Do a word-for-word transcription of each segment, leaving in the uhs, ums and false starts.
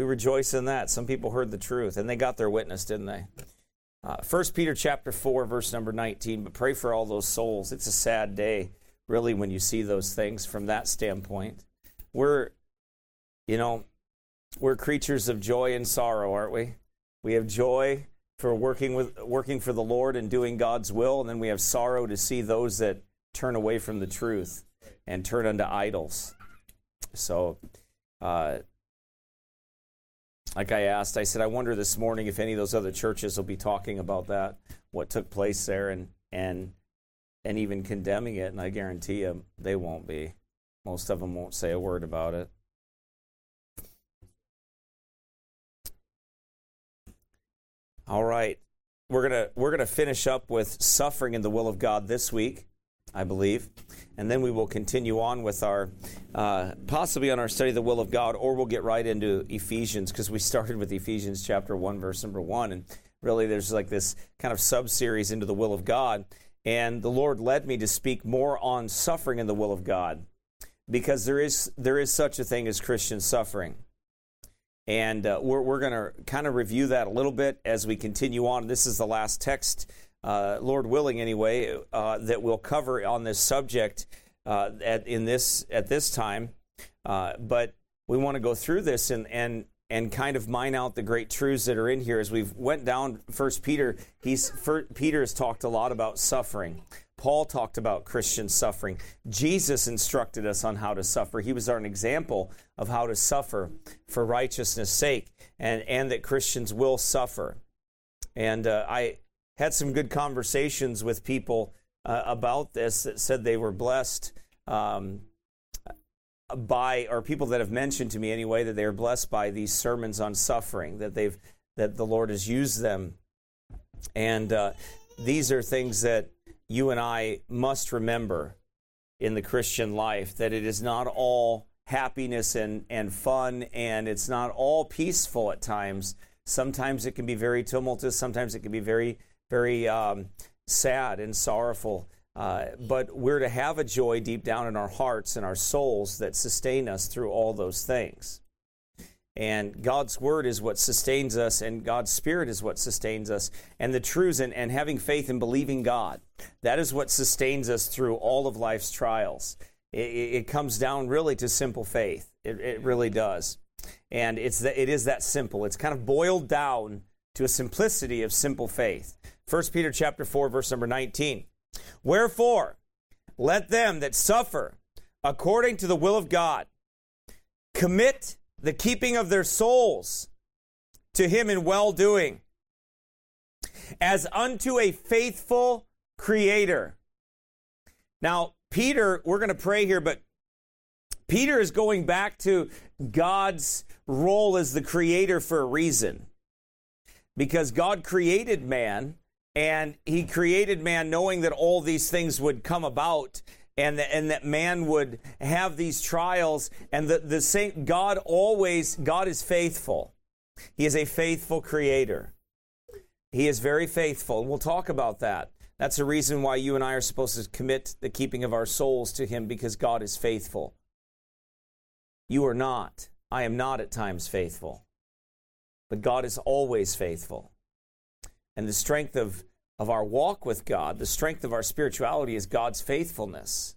We rejoice in that. Some people heard the truth, and they got their witness, didn't they? Uh, First Peter chapter four, verse number nineteen, but pray for all those souls. It's a sad day, really, when you see those things from that standpoint. We're, you know, we're creatures of joy and sorrow, aren't we? We have joy for working with working for the Lord and doing God's will, and then we have sorrow to see those that turn away from the truth and turn unto idols. So, uh, like I asked, I said, I wonder this morning if any of those other churches will be talking about that, what took place there, and and and even condemning it, and I guarantee you they won't be. Most of them won't say a word about it. All right, we're gonna we're gonna finish up with suffering in the will of God this week, I believe, and then we will continue on with our uh, possibly on our study of the will of God, or we'll get right into Ephesians, because we started with Ephesians chapter one, verse number one, and really there's like this kind of sub-series into the will of God, and the Lord led me to speak more on suffering in the will of God, because there is there is such a thing as Christian suffering. And uh, we're, we're going to kind of review that a little bit as we continue on. This is the last text, uh, Lord willing anyway, uh, that we'll cover on this subject uh, at in this at this time. Uh, but we want to go through this and and and kind of mine out the great truths that are in here. As we've went down First Peter, he's First, Peter has talked a lot about suffering. Paul talked about Christian suffering. Jesus instructed us on how to suffer. He was our example of how to suffer for righteousness' sake, and, and that Christians will suffer. And uh, I had some good conversations with people uh, about this that said they were blessed um, by, or people that have mentioned to me anyway, that they are blessed by these sermons on suffering, that they've that the Lord has used them. And uh, these are things that you and I must remember in the Christian life, that it is not all happiness and, and fun, and it's not all peaceful at times. Sometimes it can be very tumultuous. Sometimes it can be very, very um, sad and sorrowful. Uh, but we're to have a joy deep down in our hearts and our souls that sustain us through all those things. And God's Word is what sustains us, and God's Spirit is what sustains us. And the truths and, and having faith and believing God, that is what sustains us through all of life's trials. It, it comes down really to simple faith. It, it really does. And it's the, it is that simple. It's kind of boiled down to a simplicity of simple faith. First Peter chapter four, verse number nineteen. Wherefore, let them that suffer according to the will of God commit the keeping of their souls to Him in well-doing, as unto a faithful Creator. Now, Peter, we're going to pray here, but Peter is going back to God's role as the Creator for a reason. Because God created man, and He created man knowing that all these things would come about, and that, and that man would have these trials, and the, the same God always, God is faithful. He is a faithful Creator. He is very faithful, and we'll talk about that. That's the reason why you and I are supposed to commit the keeping of our souls to Him, because God is faithful. You are not. I am not at times faithful. But God is always faithful. And the strength of of our walk with God, the strength of our spirituality is God's faithfulness.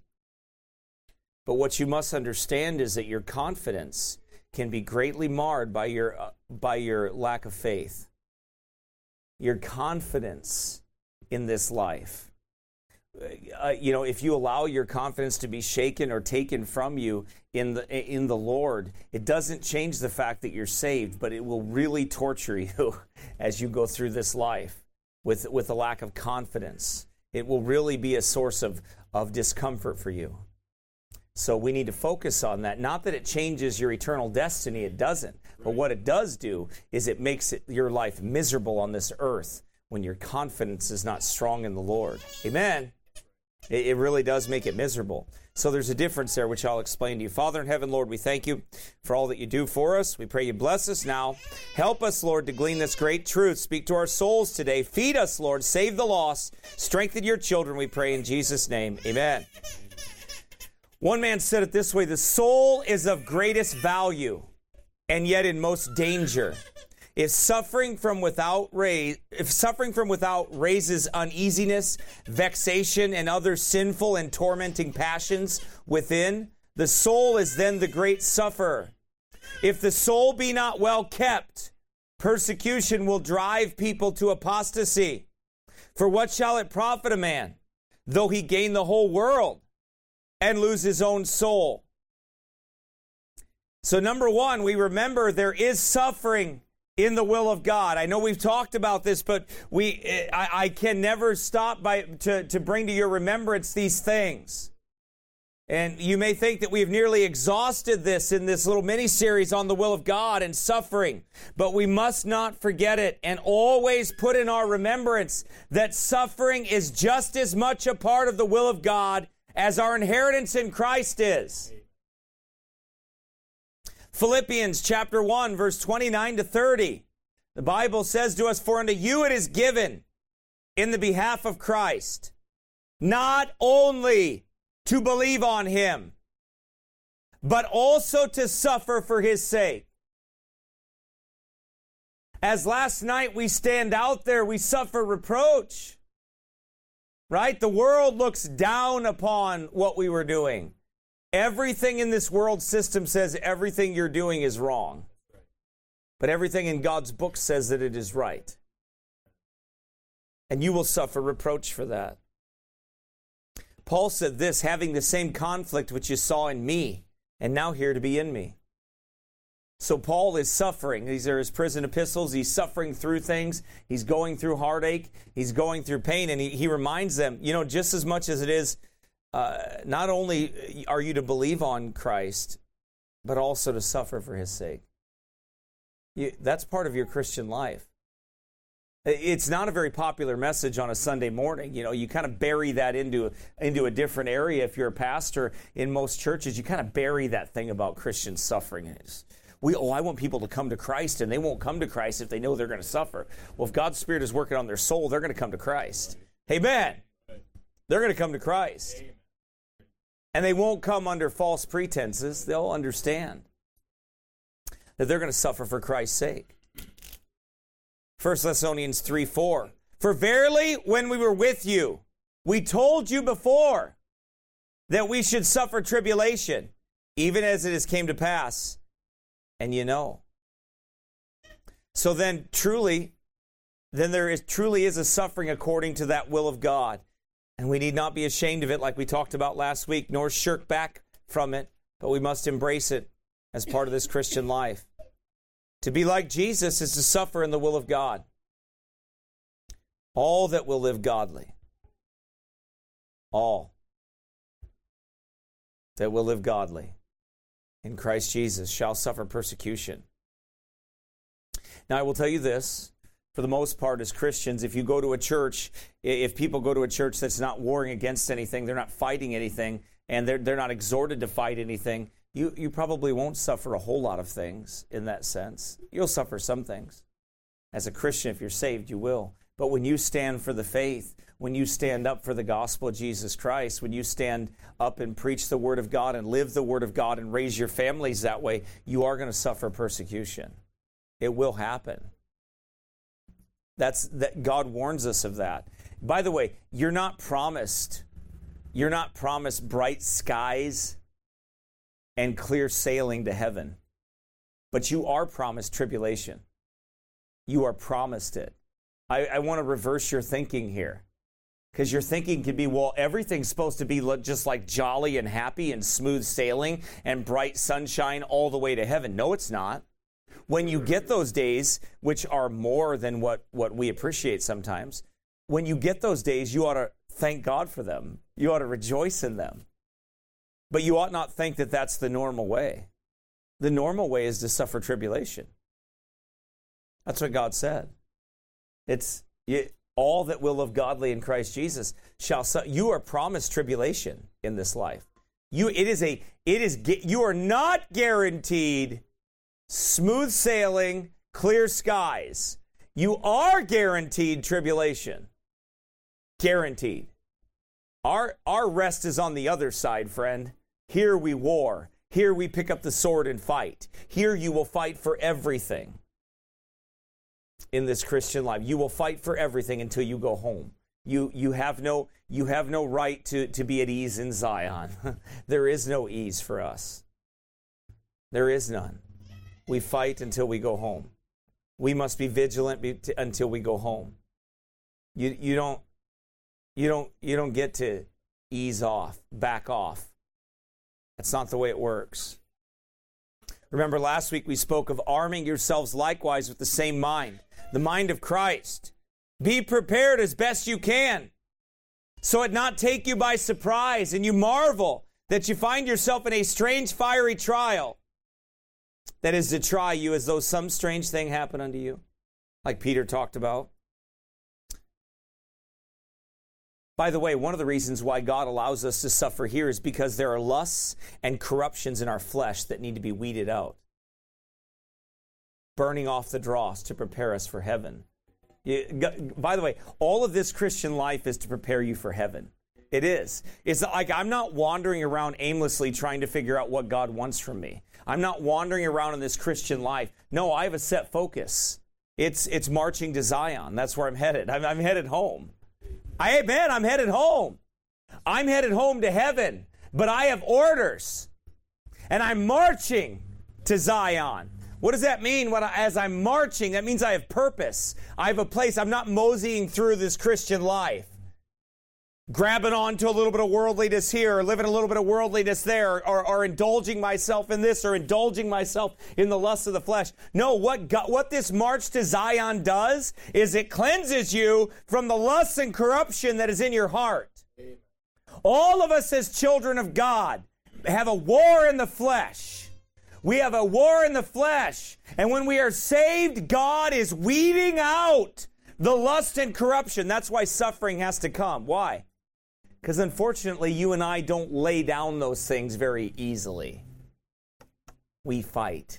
But what you must understand is that your confidence can be greatly marred by your uh, by your lack of faith. Your confidence in this life. Uh, you know, if you allow your confidence to be shaken or taken from you in the in the Lord, it doesn't change the fact that you're saved, but it will really torture you as you go through this life. With, with a lack of confidence. It will really be a source of, of discomfort for you. So we need to focus on that. Not that it changes your eternal destiny, it doesn't. But what it does do is it makes it, your life miserable on this earth when your confidence is not strong in the Lord. Amen? It, it really does make it miserable. So there's a difference there, which I'll explain to you. Father in heaven, Lord, we thank you for all that you do for us. We pray you bless us now. Help us, Lord, to glean this great truth. Speak to our souls today. Feed us, Lord. Save the lost. Strengthen your children, we pray in Jesus' name. Amen. One man said it this way: the soul is of greatest value. and yet in most danger. If suffering from without raise, if suffering from without raises uneasiness, vexation, and other sinful and tormenting passions within, the soul is then the great sufferer. If the soul be not well kept, persecution will drive people to apostasy. For what shall it profit a man, though he gain the whole world and lose his own soul? So number one, we remember there is suffering in the will of God. I know we've talked about this, but we I, I can never stop by to, to bring to your remembrance these things. And you may think that we've nearly exhausted this in this little mini-series on the will of God and suffering, but we must not forget it and always put in our remembrance that suffering is just as much a part of the will of God as our inheritance in Christ is. Philippians chapter one, verse twenty-nine to thirty. The Bible says to us, "For unto you it is given in the behalf of Christ, not only to believe on him, but also to suffer for his sake." As last night we stand out there, we suffer reproach, right? The world looks down upon what we were doing. Everything in this world system says everything you're doing is wrong. But everything in God's book says that it is right. And you will suffer reproach for that. Paul said this, "Having the same conflict which you saw in me, and now here to be in me." So Paul is suffering. These are his prison epistles. He's suffering through things. He's going through heartache. He's going through pain. And he, he reminds them, you know, just as much as it is, uh, not only are you to believe on Christ, but also to suffer for his sake. You, that's part of your Christian life. It's not a very popular message on a Sunday morning. You know, you kind of bury that into, into a different area. If you're a pastor in most churches, you kind of bury that thing about Christian suffering. It's, we, oh, I want people to come to Christ, and they won't come to Christ if they know they're going to suffer. Well, if God's Spirit is working on their soul, they're going to come to Christ. Amen. They're going to come to Christ. And they won't come under false pretenses. They'll understand that they're going to suffer for Christ's sake. First Thessalonians three four. "For verily, when we were with you, we told you before that we should suffer tribulation, even as it has came to pass, and you know." So then, truly, then there is truly is a suffering according to that will of God. And we need not be ashamed of it like we talked about last week, nor shirk back from it, but we must embrace it as part of this Christian life. To be like Jesus is to suffer in the will of God. All that will live godly, all that will live godly in Christ Jesus shall suffer persecution. Now, I will tell you this. For the most part, as Christians, if you go to a church, if people go to a church that's not warring against anything, they're not fighting anything, and they're, they're not exhorted to fight anything, you, you probably won't suffer a whole lot of things in that sense. You'll suffer some things. As a Christian, if you're saved, you will. But when you stand for the faith, when you stand up for the gospel of Jesus Christ, when you stand up and preach the Word of God and live the Word of God and raise your families that way, you are going to suffer persecution. It will happen. That's that God warns us of that. By the way, you're not promised, you're not promised bright skies and clear sailing to heaven. But you are promised tribulation. You are promised it. I, I want to reverse your thinking here. Because your thinking could be, well, everything's supposed to be just like jolly and happy and smooth sailing and bright sunshine all the way to heaven. No, it's not. When you get those days, which are more than what, what we appreciate sometimes, when you get those days, you ought to thank God for them. You ought to rejoice in them. But you ought not think that that's the normal way. The normal way is to suffer tribulation. That's what God said. It's you, all that will live godly in Christ Jesus shall su- you are promised tribulation in this life. You it is a it is you are not guaranteed smooth sailing, clear skies. You are guaranteed tribulation. Guaranteed. Our, our rest is on the other side, friend. Here we war. Here we pick up the sword and fight. Here you will fight for everything in this Christian life. You will fight for everything until you go home. You you have no you have no right to, to be at ease in Zion. There is no ease for us. There is none. We fight until we go home. We must be vigilant be, t- until we go home. You you don't you don't you don't get to ease off, back off. That's not the way it works. Remember last week we spoke of arming yourselves likewise with the same mind, the mind of Christ. Be prepared as best you can, so it not take you by surprise and you marvel that you find yourself in a strange fiery trial that is to try you as though some strange thing happened unto you, like Peter talked about. By the way, one of the reasons why God allows us to suffer here is because there are lusts and corruptions in our flesh that need to be weeded out, burning off the dross to prepare us for heaven. You, by the way, all of this Christian life is to prepare you for heaven. It is. It's like I'm not wandering around aimlessly trying to figure out what God wants from me. I'm not wandering around in this Christian life. No, I have a set focus. It's it's marching to Zion. That's where I'm headed. I'm, I'm headed home. I Amen. I'm headed home. I'm headed home to heaven. But I have orders. And I'm marching to Zion. What does that mean? When I, as I'm marching, that means I have purpose. I have a place. I'm not moseying through this Christian life, grabbing onto a little bit of worldliness here, or living a little bit of worldliness there, or, or indulging myself in this, or indulging myself in the lust of the flesh. No, what God, what this march to Zion does is it cleanses you from the lust and corruption that is in your heart. Amen. All of us as children of God have a war in the flesh. We have a war in the flesh. And when we are saved, God is weeding out the lust and corruption. That's why suffering has to come. Why? Because unfortunately, you and I don't lay down those things very easily. We fight.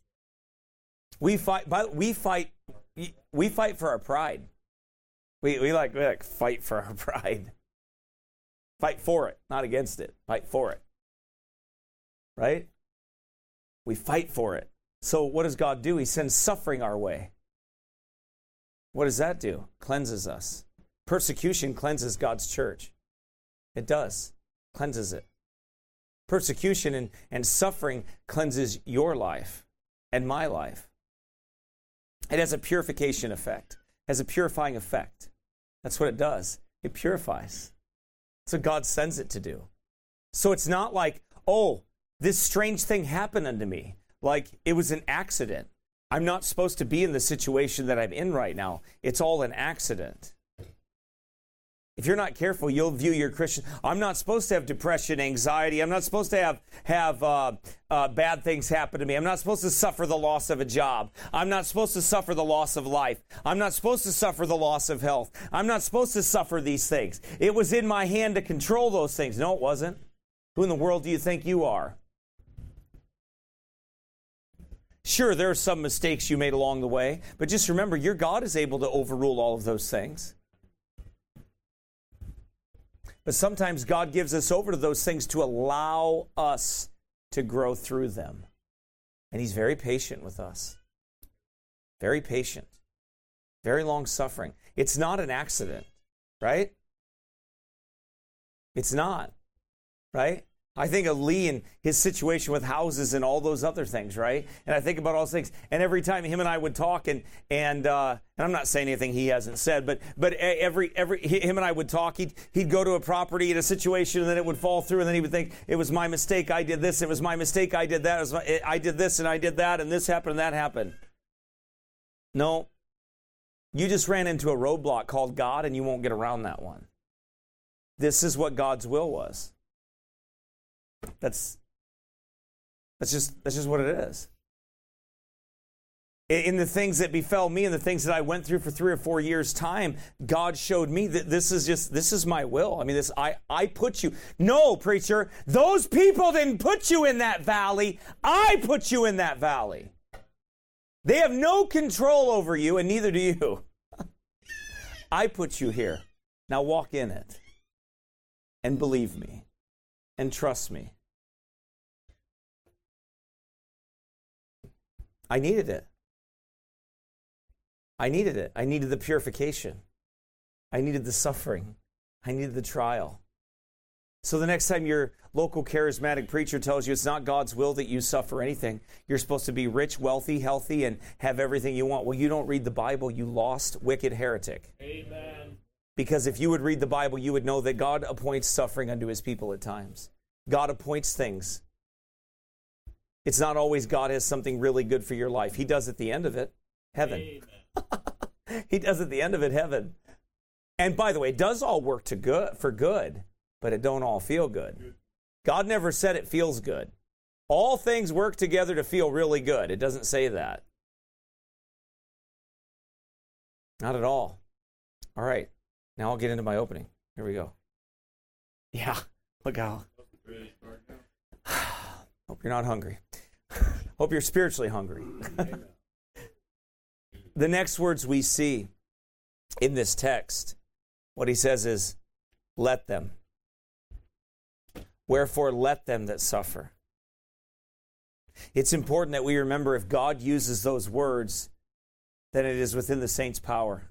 We fight. We fight. We fight for our pride. We we like, we like fight for our pride. Fight for it, not against it. Fight for it. Right? We fight for it. So what does God do? He sends suffering our way. What does that do? Cleanses us. Persecution cleanses God's church. It does. Cleanses it. Persecution and, and suffering cleanses your life and my life. It has a purification effect. It has a purifying effect. That's what it does. It purifies. That's what God sends it to do. So it's not like, oh, this strange thing happened unto me. Like it was an accident. I'm not supposed to be in the situation that I'm in right now. It's all an accident. If you're not careful, you'll view your Christian. I'm not supposed to have depression, anxiety. I'm not supposed to have have uh, uh, bad things happen to me. I'm not supposed to suffer the loss of a job. I'm not supposed to suffer the loss of life. I'm not supposed to suffer the loss of health. I'm not supposed to suffer these things. It was in my hand to control those things. No, it wasn't. Who in the world do you think you are? Sure, there are some mistakes you made along the way, but just remember, your God is able to overrule all of those things. But sometimes God gives us over to those things to allow us to grow through them. And He's very patient with us. Very patient. Very long-suffering. It's not an accident, right? It's not, right? I think of Lee and his situation with houses and all those other things, right? And I think about all those things. And every time him and I would talk, and and uh, and I'm not saying anything he hasn't said, but but every every him and I would talk. He'd he'd go to a property in a situation, and then it would fall through, and then he would think it was my mistake. I did this. It was my mistake. I did that. It was my, I did this, and I did that, and this happened, and that happened. No, you just ran into a roadblock called God, and you won't get around that one. This is what God's will was. That's that's just that's just what it is. In the things that befell me and the things that I went through for three or four years' time, God showed me that this is just this is my will. I mean, this I I put you. No, preacher, those people didn't put you in that valley. I put you in that valley. They have no control over you, and neither do you. I put you here. Now walk in it and believe me. And trust me. I needed it. I needed it. I needed the purification. I needed the suffering. I needed the trial. So the next time your local charismatic preacher tells you it's not God's will that you suffer anything, you're supposed to be rich, wealthy, healthy, and have everything you want. Well, you don't read the Bible, you lost, wicked heretic. Amen. Because if you would read the Bible, you would know that God appoints suffering unto his people at times. God appoints things. It's not always God has something really good for your life. He does at the end of it, heaven. He does at the end of it, heaven. And by the way, it does all work to good for good, but it don't all feel good. God never said it feels good. All things work together to feel really good. It doesn't say that. Not at all. All right. Now I'll get into my opening. Here we go. Yeah. Look how. Hope you're not hungry. Hope you're spiritually hungry. The next words we see in this text, what he says is, let them. Wherefore, let them that suffer. It's important that we remember if God uses those words, then it is within the saint's power.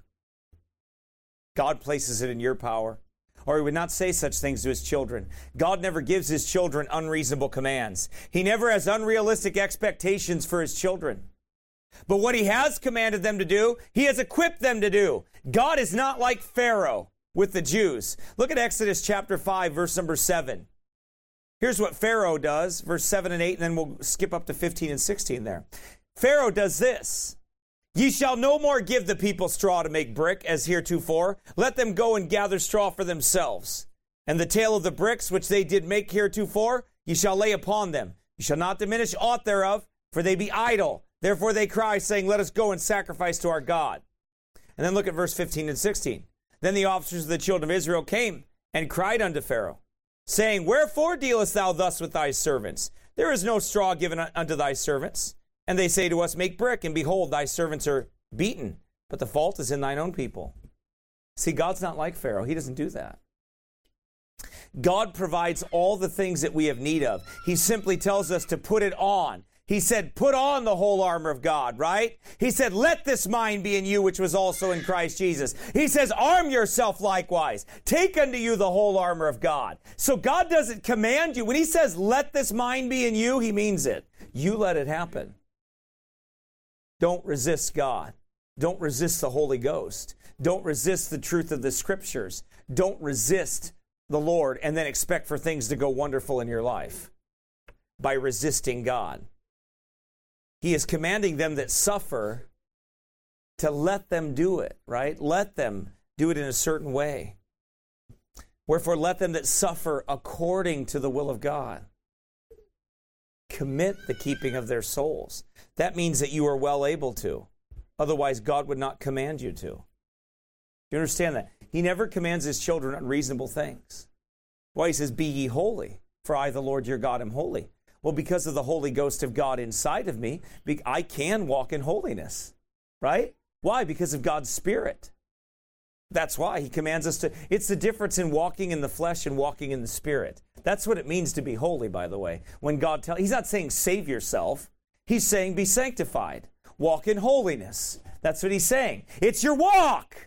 God places it in your power. Or he would not say such things to his children. God never gives his children unreasonable commands. He never has unrealistic expectations for his children. But what he has commanded them to do, he has equipped them to do. God is not like Pharaoh with the Jews. Look at Exodus chapter five, verse number seven. Here's what Pharaoh does, verse seven and eight, and then we'll skip up to fifteen and sixteen there. Pharaoh does this. Ye shall no more give the people straw to make brick, as heretofore. Let them go and gather straw for themselves. And the tale of the bricks which they did make heretofore, ye shall lay upon them. Ye shall not diminish aught thereof, for they be idle. Therefore they cry, saying, let us go and sacrifice to our God. And then look at verse fifteen and sixteen. Then the officers of the children of Israel came and cried unto Pharaoh, saying, wherefore dealest thou thus with thy servants? There is no straw given unto thy servants. And they say to us, make brick, and behold, thy servants are beaten. But the fault is in thine own people. See, God's not like Pharaoh. He doesn't do that. God provides all the things that we have need of. He simply tells us to put it on. He said, put on the whole armor of God, right? He said, let this mind be in you, which was also in Christ Jesus. He says, arm yourself likewise. Take unto you the whole armor of God. So God doesn't command you. When he says, let this mind be in you, he means it. You let it happen. Don't resist God. Don't resist the Holy Ghost. Don't resist the truth of the Scriptures. Don't resist the Lord and then expect for things to go wonderful in your life by resisting God. He is commanding them that suffer to let them do it, right? Let them do it in a certain way. Wherefore, let them that suffer according to the will of God commit the keeping of their souls. That means that you are well able to. Otherwise, God would not command you to. You understand that? He never commands his children unreasonable things. Why? He says, be ye holy, for I, the Lord your God, am holy. Well, because of the Holy Ghost of God inside of me, I can walk in holiness, right? Why? Because of God's Spirit. That's why he commands us to. It's the difference in walking in the flesh and walking in the Spirit. That's what it means to be holy, by the way. When God tells, he's not saying save yourself. He's saying be sanctified. Walk in holiness. That's what he's saying. It's your walk.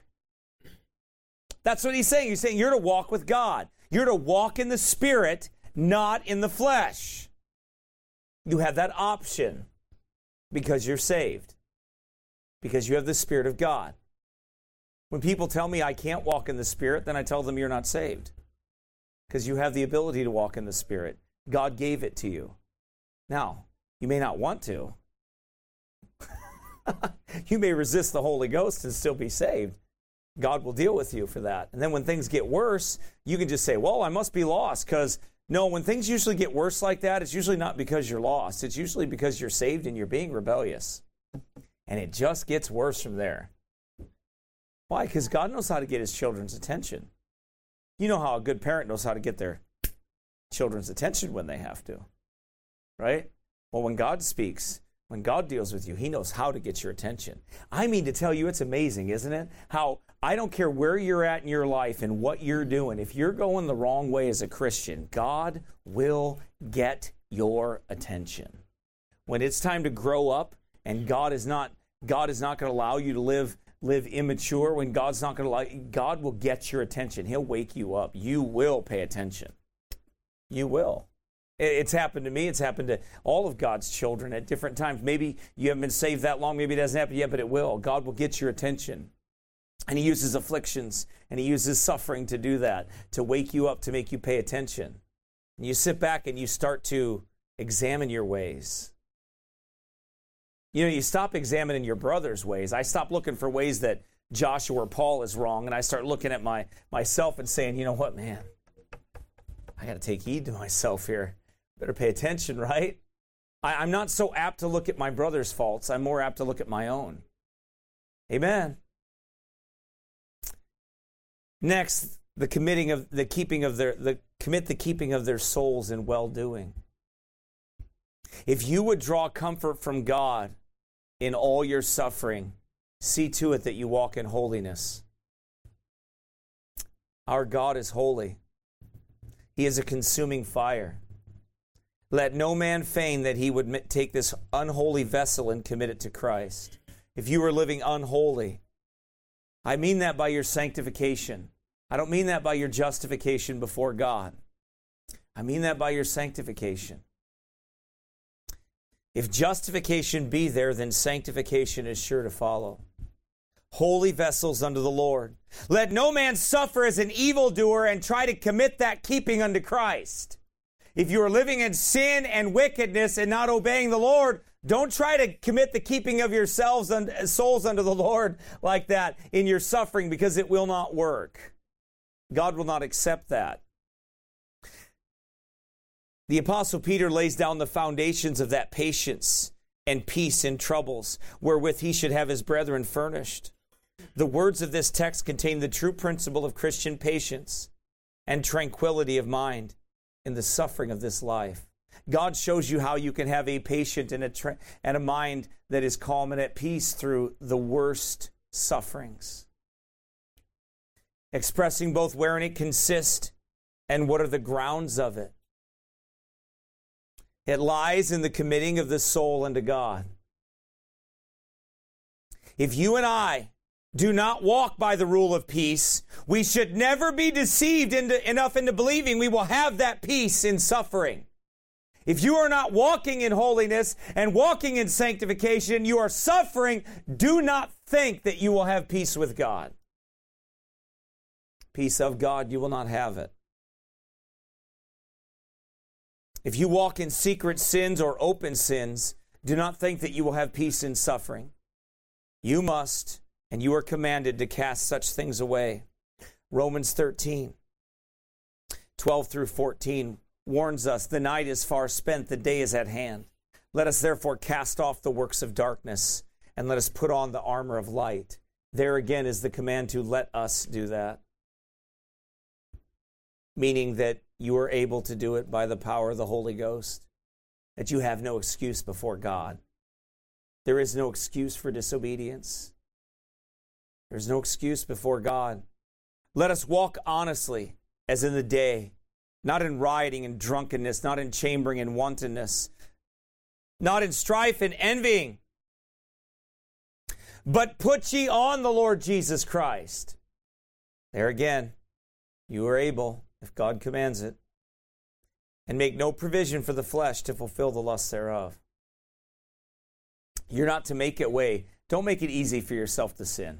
That's what he's saying. He's saying you're to walk with God. You're to walk in the Spirit, not in the flesh. You have that option because you're saved. Because you have the Spirit of God. When people tell me I can't walk in the Spirit, then I tell them you're not saved. Because you have the ability to walk in the Spirit. God gave it to you. Now, you may not want to. You may resist the Holy Ghost and still be saved. God will deal with you for that. And then when things get worse, you can just say, well, I must be lost. Because, no, when things usually get worse like that, it's usually not because you're lost. It's usually because you're saved and you're being rebellious. And it just gets worse from there. Why? Because God knows how to get his children's attention. You know how a good parent knows how to get their children's attention when they have to. Right? Well, when God speaks, when God deals with you, he knows how to get your attention. I mean to tell you, it's amazing, isn't it? How I don't care where you're at in your life and what you're doing. If you're going the wrong way as a Christian, God will get your attention. When it's time to grow up And God is not God is not going to allow you to live live immature. When God's not going to allow, God will get your attention. He'll wake you up. You will pay attention. You will. It's happened to me. It's happened to all of God's children at different times. Maybe you haven't been saved that long. Maybe it hasn't happened yet, but it will. God will get your attention. And He uses afflictions and He uses suffering to do that, to wake you up, to make you pay attention. And you sit back and you start to examine your ways. You know, you stop examining your brother's ways. I stop looking for ways that Joshua or Paul is wrong, and I start looking at my myself and saying, you know what, man, I got to take heed to myself here. Better pay attention, right? I, I'm not so apt to look at my brother's faults. I'm more apt to look at my own. Amen. Next, the committing of the keeping of their the commit the keeping of their souls in well-doing. If you would draw comfort from God in all your suffering, see to it that you walk in holiness. Our God is holy. He is a consuming fire. Let no man feign that he would take this unholy vessel and commit it to Christ. If you are living unholy, I mean that by your sanctification. I don't mean that by your justification before God. I mean that by your sanctification. If justification be there, then sanctification is sure to follow. Holy vessels unto the Lord. Let no man suffer as an evildoer and try to commit that keeping unto Christ. If you are living in sin and wickedness and not obeying the Lord, don't try to commit the keeping of yourselves and souls unto the Lord like that in your suffering, because it will not work. God will not accept that. The Apostle Peter lays down the foundations of that patience and peace in troubles, wherewith he should have his brethren furnished. The words of this text contain the true principle of Christian patience and tranquility of mind in the suffering of this life. God shows you how you can have a patient and a, tra- and a mind that is calm and at peace through the worst sufferings. Expressing both wherein it consists and what are the grounds of it. It lies in the committing of the soul unto God. If you and I do not walk by the rule of peace, we should never be deceived into, enough into believing we will have that peace in suffering. If you are not walking in holiness and walking in sanctification, you are suffering, do not think that you will have peace with God. Peace of God, you will not have it. If you walk in secret sins or open sins, do not think that you will have peace in suffering. You must, and you are commanded to cast such things away. Romans thirteen, twelve through fourteen warns us, the night is far spent, the day is at hand. Let us therefore cast off the works of darkness, and let us put on the armor of light. There again is the command to let us do that. Meaning that you are able to do it by the power of the Holy Ghost. That you have no excuse before God. There is no excuse for disobedience. There's no excuse before God. Let us walk honestly as in the day, not in rioting and drunkenness, not in chambering and wantonness, not in strife and envying, but put ye on the Lord Jesus Christ. There again, you are able, if God commands it, and make no provision for the flesh to fulfill the lusts thereof. You're not to make it way. Don't make it easy for yourself to sin.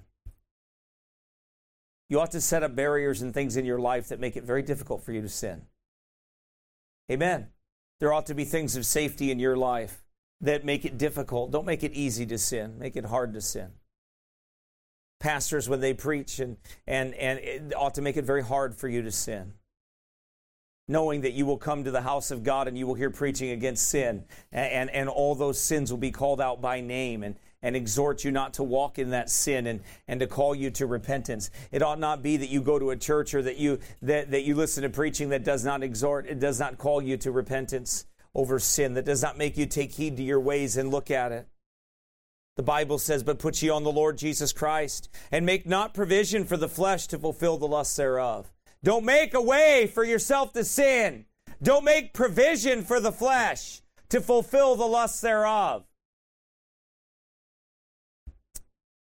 You ought to set up barriers and things in your life that make it very difficult for you to sin. Amen. There ought to be things of safety in your life that make it difficult. Don't make it easy to sin. Make it hard to sin. Pastors, when they preach, and, and, and it ought to make it very hard for you to sin. Knowing that you will come to the house of God and you will hear preaching against sin, and, and, and all those sins will be called out by name, and, and exhort you not to walk in that sin, and, and to call you to repentance. It ought not be that you go to a church or that you that, that you listen to preaching that does not exhort, it does not call you to repentance over sin, that does not make you take heed to your ways and look at it. The Bible says, but put ye on the Lord Jesus Christ, and make not provision for the flesh to fulfill the lusts thereof. Don't make a way for yourself to sin. Don't make provision for the flesh to fulfill the lusts thereof.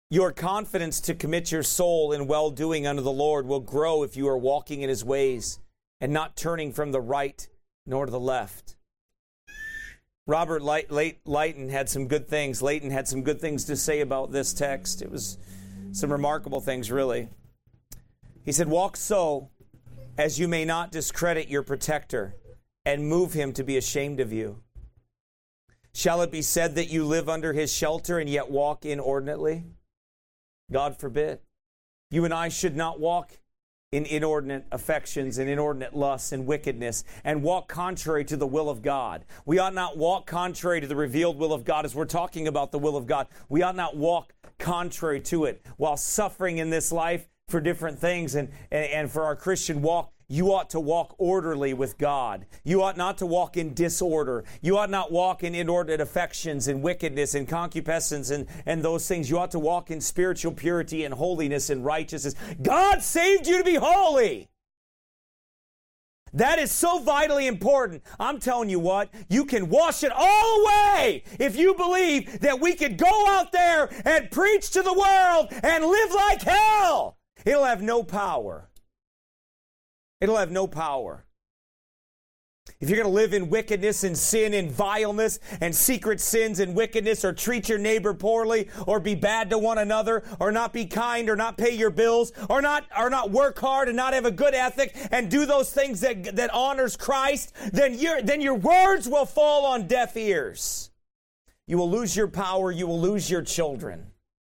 Your confidence to commit your soul in well-doing unto the Lord will grow if you are walking in his ways and not turning from the right nor to the left. Robert Light, Light, Leighton had some good things. Leighton had some good things to say about this text. It was some remarkable things, really. He said, walk so as you may not discredit your protector and move him to be ashamed of you. Shall it be said that you live under his shelter and yet walk inordinately? God forbid. You and I should not walk in inordinate affections and inordinate lusts and wickedness and walk contrary to the will of God. We ought not walk contrary to the revealed will of God as we're talking about the will of God. We ought not walk contrary to it while suffering in this life for different things and, and, and for our Christian walk. You ought to walk orderly with God. You ought not to walk in disorder. You ought not walk in inordinate affections and wickedness and concupiscence and, and those things. You ought to walk in spiritual purity and holiness and righteousness. God saved you to be holy. That is so vitally important. I'm telling you what, you can wash it all away if you believe that we could go out there and preach to the world and live like hell. It'll have no power. It'll have no power. If you're going to live in wickedness and sin and vileness and secret sins and wickedness, or treat your neighbor poorly, or be bad to one another, or not be kind, or not pay your bills, or not or not work hard and not have a good ethic and do those things that, that honors Christ, then your then your words will fall on deaf ears. You will lose your power. You will lose your children.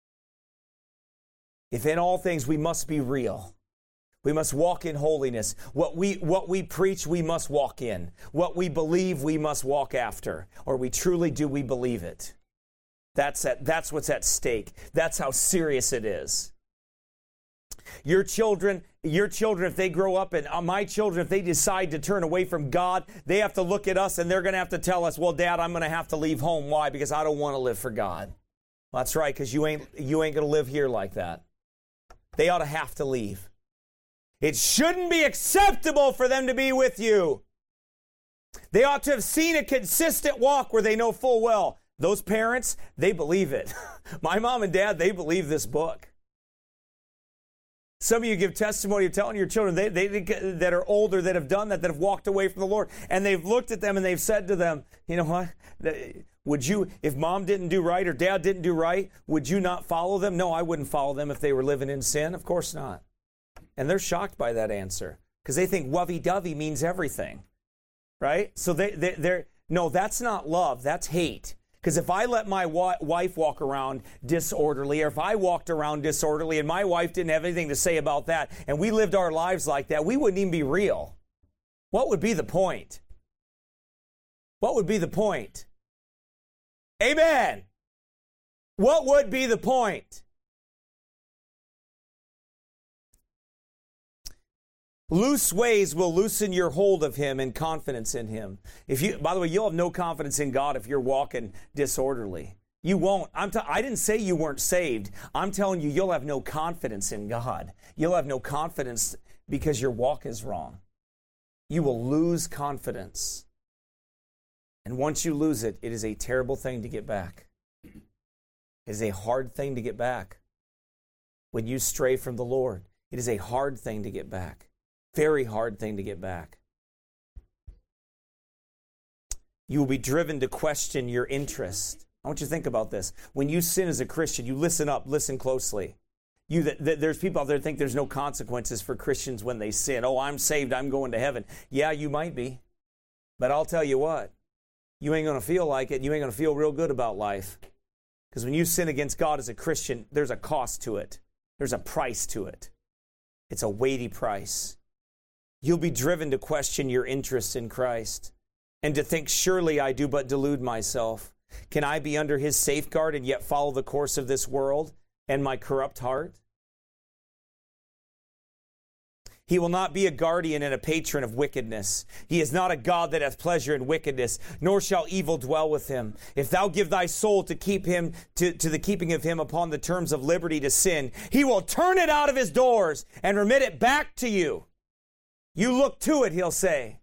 If in all things we must be real. We must walk in holiness. What we what we preach, we must walk in. What we believe, we must walk after. Or we truly do we believe it. That's at, that's what's at stake. That's how serious it is. Your children, your children, if they grow up, and uh, my children, if they decide to turn away from God, they have to look at us and they're going to have to tell us, well, Dad, I'm going to have to leave home. Why? Because I don't want to live for God. Well, that's right, because you ain't you ain't going to live here like that. They ought to have to leave. It shouldn't be acceptable for them to be with you. They ought to have seen a consistent walk where they know full well. Those parents, they believe it. My mom and dad, they believe this book. Some of you give testimony of telling your children they, they, they, that are older that have done that, that have walked away from the Lord. And they've looked at them and they've said to them, you know what? Would you, if mom didn't do right or dad didn't do right, would you not follow them? No, I wouldn't follow them if they were living in sin. Of course not. And they're shocked by that answer because they think lovey-dovey means everything, right? So they, they, they're, no, that's not love. That's hate. Because if I let my wa- wife walk around disorderly, or if I walked around disorderly and my wife didn't have anything to say about that, and we lived our lives like that, we wouldn't even be real. What would be the point? What would be the point? Amen. What would be the point? Loose ways will loosen your hold of him and confidence in him. If you, by the way, you'll have no confidence in God if you're walking disorderly. You won't. I'm t- I didn't say you weren't saved. I'm telling you, you'll have no confidence in God. You'll have no confidence because your walk is wrong. You will lose confidence. And once you lose it, it is a terrible thing to get back. It is a hard thing to get back. When you stray from the Lord, it is a hard thing to get back. Very hard thing to get back. You will be driven to question your interest. I want you to think about this. When you sin as a Christian, you listen up, listen closely. You, th- th- there's people out there that think there's no consequences for Christians when they sin. Oh, I'm saved, I'm going to heaven. Yeah, you might be. But I'll tell you what, you ain't going to feel like it. You ain't going to feel real good about life. Because when you sin against God as a Christian, there's a cost to it. There's a price to it. It's a weighty price. You'll be driven to question your interest in Christ and to think, surely I do but delude myself. Can I be under his safeguard and yet follow the course of this world and my corrupt heart? He will not be a guardian and a patron of wickedness. He is not a God that hath pleasure in wickedness, nor shall evil dwell with him. If thou give thy soul to keep him, to, to the keeping of him upon the terms of liberty to sin, he will turn it out of his doors and remit it back to you. You look to it, he'll say.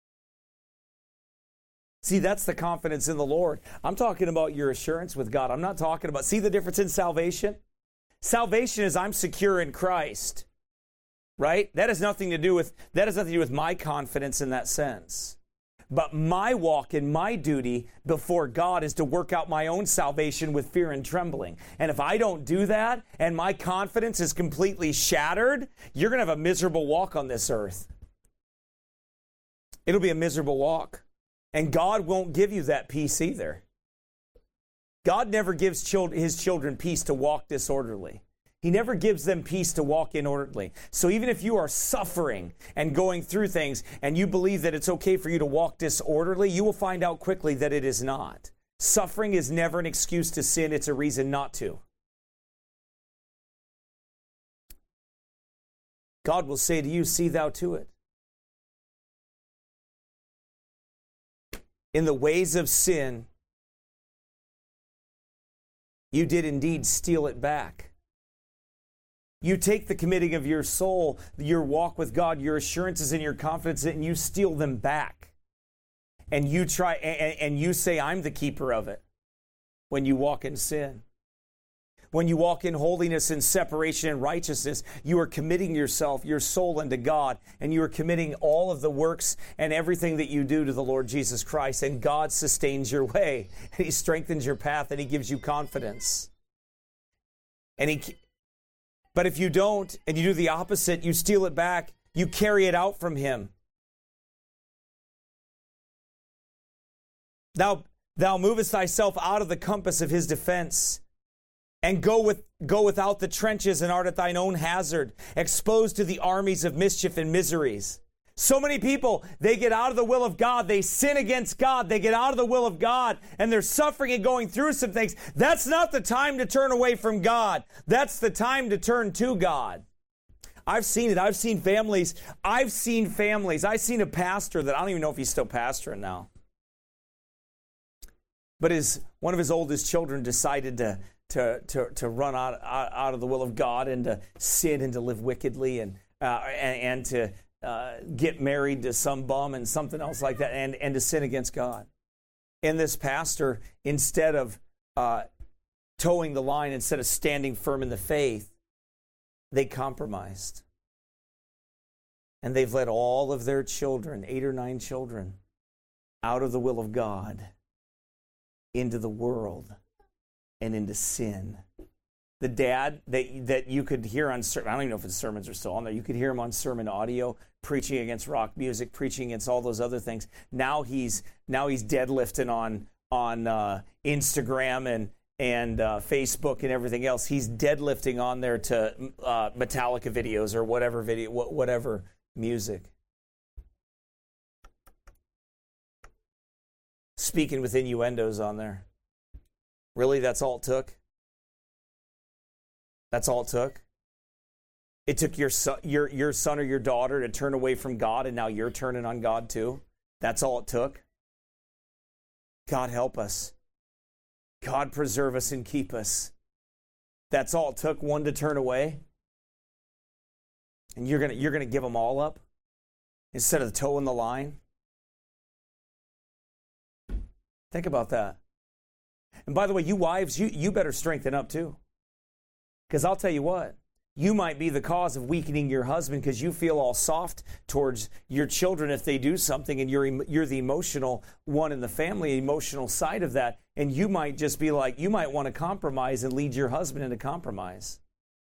See, that's the confidence in the Lord. I'm talking about your assurance with God. I'm not talking about, see the difference in salvation? Salvation is I'm secure in Christ, right? That has nothing to do with, that has nothing to do with my confidence in that sense. But my walk and my duty before God is to work out my own salvation with fear and trembling. And if I don't do that and my confidence is completely shattered, you're going to have a miserable walk on this earth. It'll be a miserable walk. And God won't give you that peace either. God never gives child- his children peace to walk disorderly. He never gives them peace to walk inorderly. So even if you are suffering and going through things and you believe that it's okay for you to walk disorderly, you will find out quickly that it is not. Suffering is never an excuse to sin. It's a reason not to. God will say to you, see thou to it. In the ways of sin, you did indeed steal it back. You take the committing of your soul, your walk with God, your assurances and your confidence, and you steal them back. And you try, and, and you say, I'm the keeper of it when you walk in sin. When you walk in holiness and separation and righteousness, you are committing yourself, your soul unto God, and you are committing all of the works and everything that you do to the Lord Jesus Christ, and God sustains your way, and He strengthens your path, and He gives you confidence. And He... But if you don't, and you do the opposite, you steal it back, you carry it out from Him. Thou, thou movest thyself out of the compass of His defense, and go with go without the trenches, and art at thine own hazard, exposed to the armies of mischief and miseries. So many people, they get out of the will of God, they sin against God, they get out of the will of God, and they're suffering and going through some things. That's not the time to turn away from God. That's the time to turn to God. I've seen it. I've seen families. I've seen families. I've seen a pastor that I don't even know if he's still pastoring now. But his one of his oldest children decided to to to, to run out, out, out of the will of God and to sin and to live wickedly and uh, and, and to Uh, get married to some bum and something else like that, and, and to sin against God. And this pastor, instead of uh, towing the line, instead of standing firm in the faith, they compromised. And they've led all of their children, eight or nine children, out of the will of God into the world and into sin. The dad that that you could hear on, I don't even know if his sermons are still on there, you could hear him on sermon audio, preaching against rock music, preaching against all those other things. Now he's now he's deadlifting on on uh, Instagram and and uh, Facebook and everything else. He's deadlifting on there to uh, Metallica videos or whatever video, whatever music. Speaking with innuendos on there. Really, that's all it took? That's all it took? It took your son, your, your son or your daughter to turn away from God, and now you're turning on God too? That's all it took? God help us. God preserve us and keep us. That's all it took, one to turn away? And you're gonna you're gonna give them all up instead of toeing the line? Think about that. And by the way, you wives, you, you better strengthen up too. Because I'll tell you what, you might be the cause of weakening your husband because you feel all soft towards your children if they do something, and you're you're the emotional one in the family, emotional side of that, and you might just be like, you might want to compromise and lead your husband into compromise.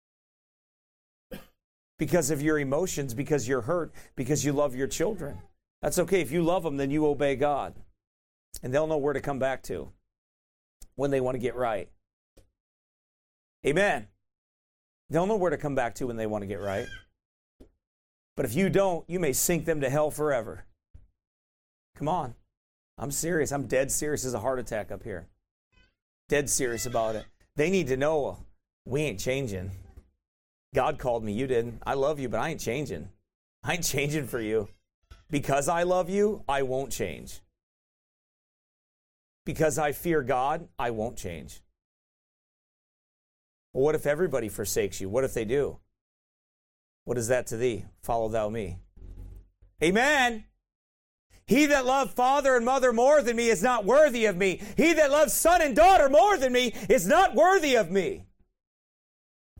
Because of your emotions, because you're hurt, because you love your children. That's okay. If you love them, then you obey God. And they'll know where to come back to when they want to get right. Amen. They'll know where to come back to when they want to get right. But if you don't, you may sink them to hell forever. Come on. I'm serious. I'm dead serious as a heart attack up here. Dead serious about it. They need to know we ain't changing. God called me. You didn't. I love you, but I ain't changing. I ain't changing for you. Because I love you, I won't change. Because I fear God, I won't change. Well, what if everybody forsakes you? What if they do? What is that to thee? Follow thou me. Amen. He that loved father and mother more than me is not worthy of me. He that loves son and daughter more than me is not worthy of me.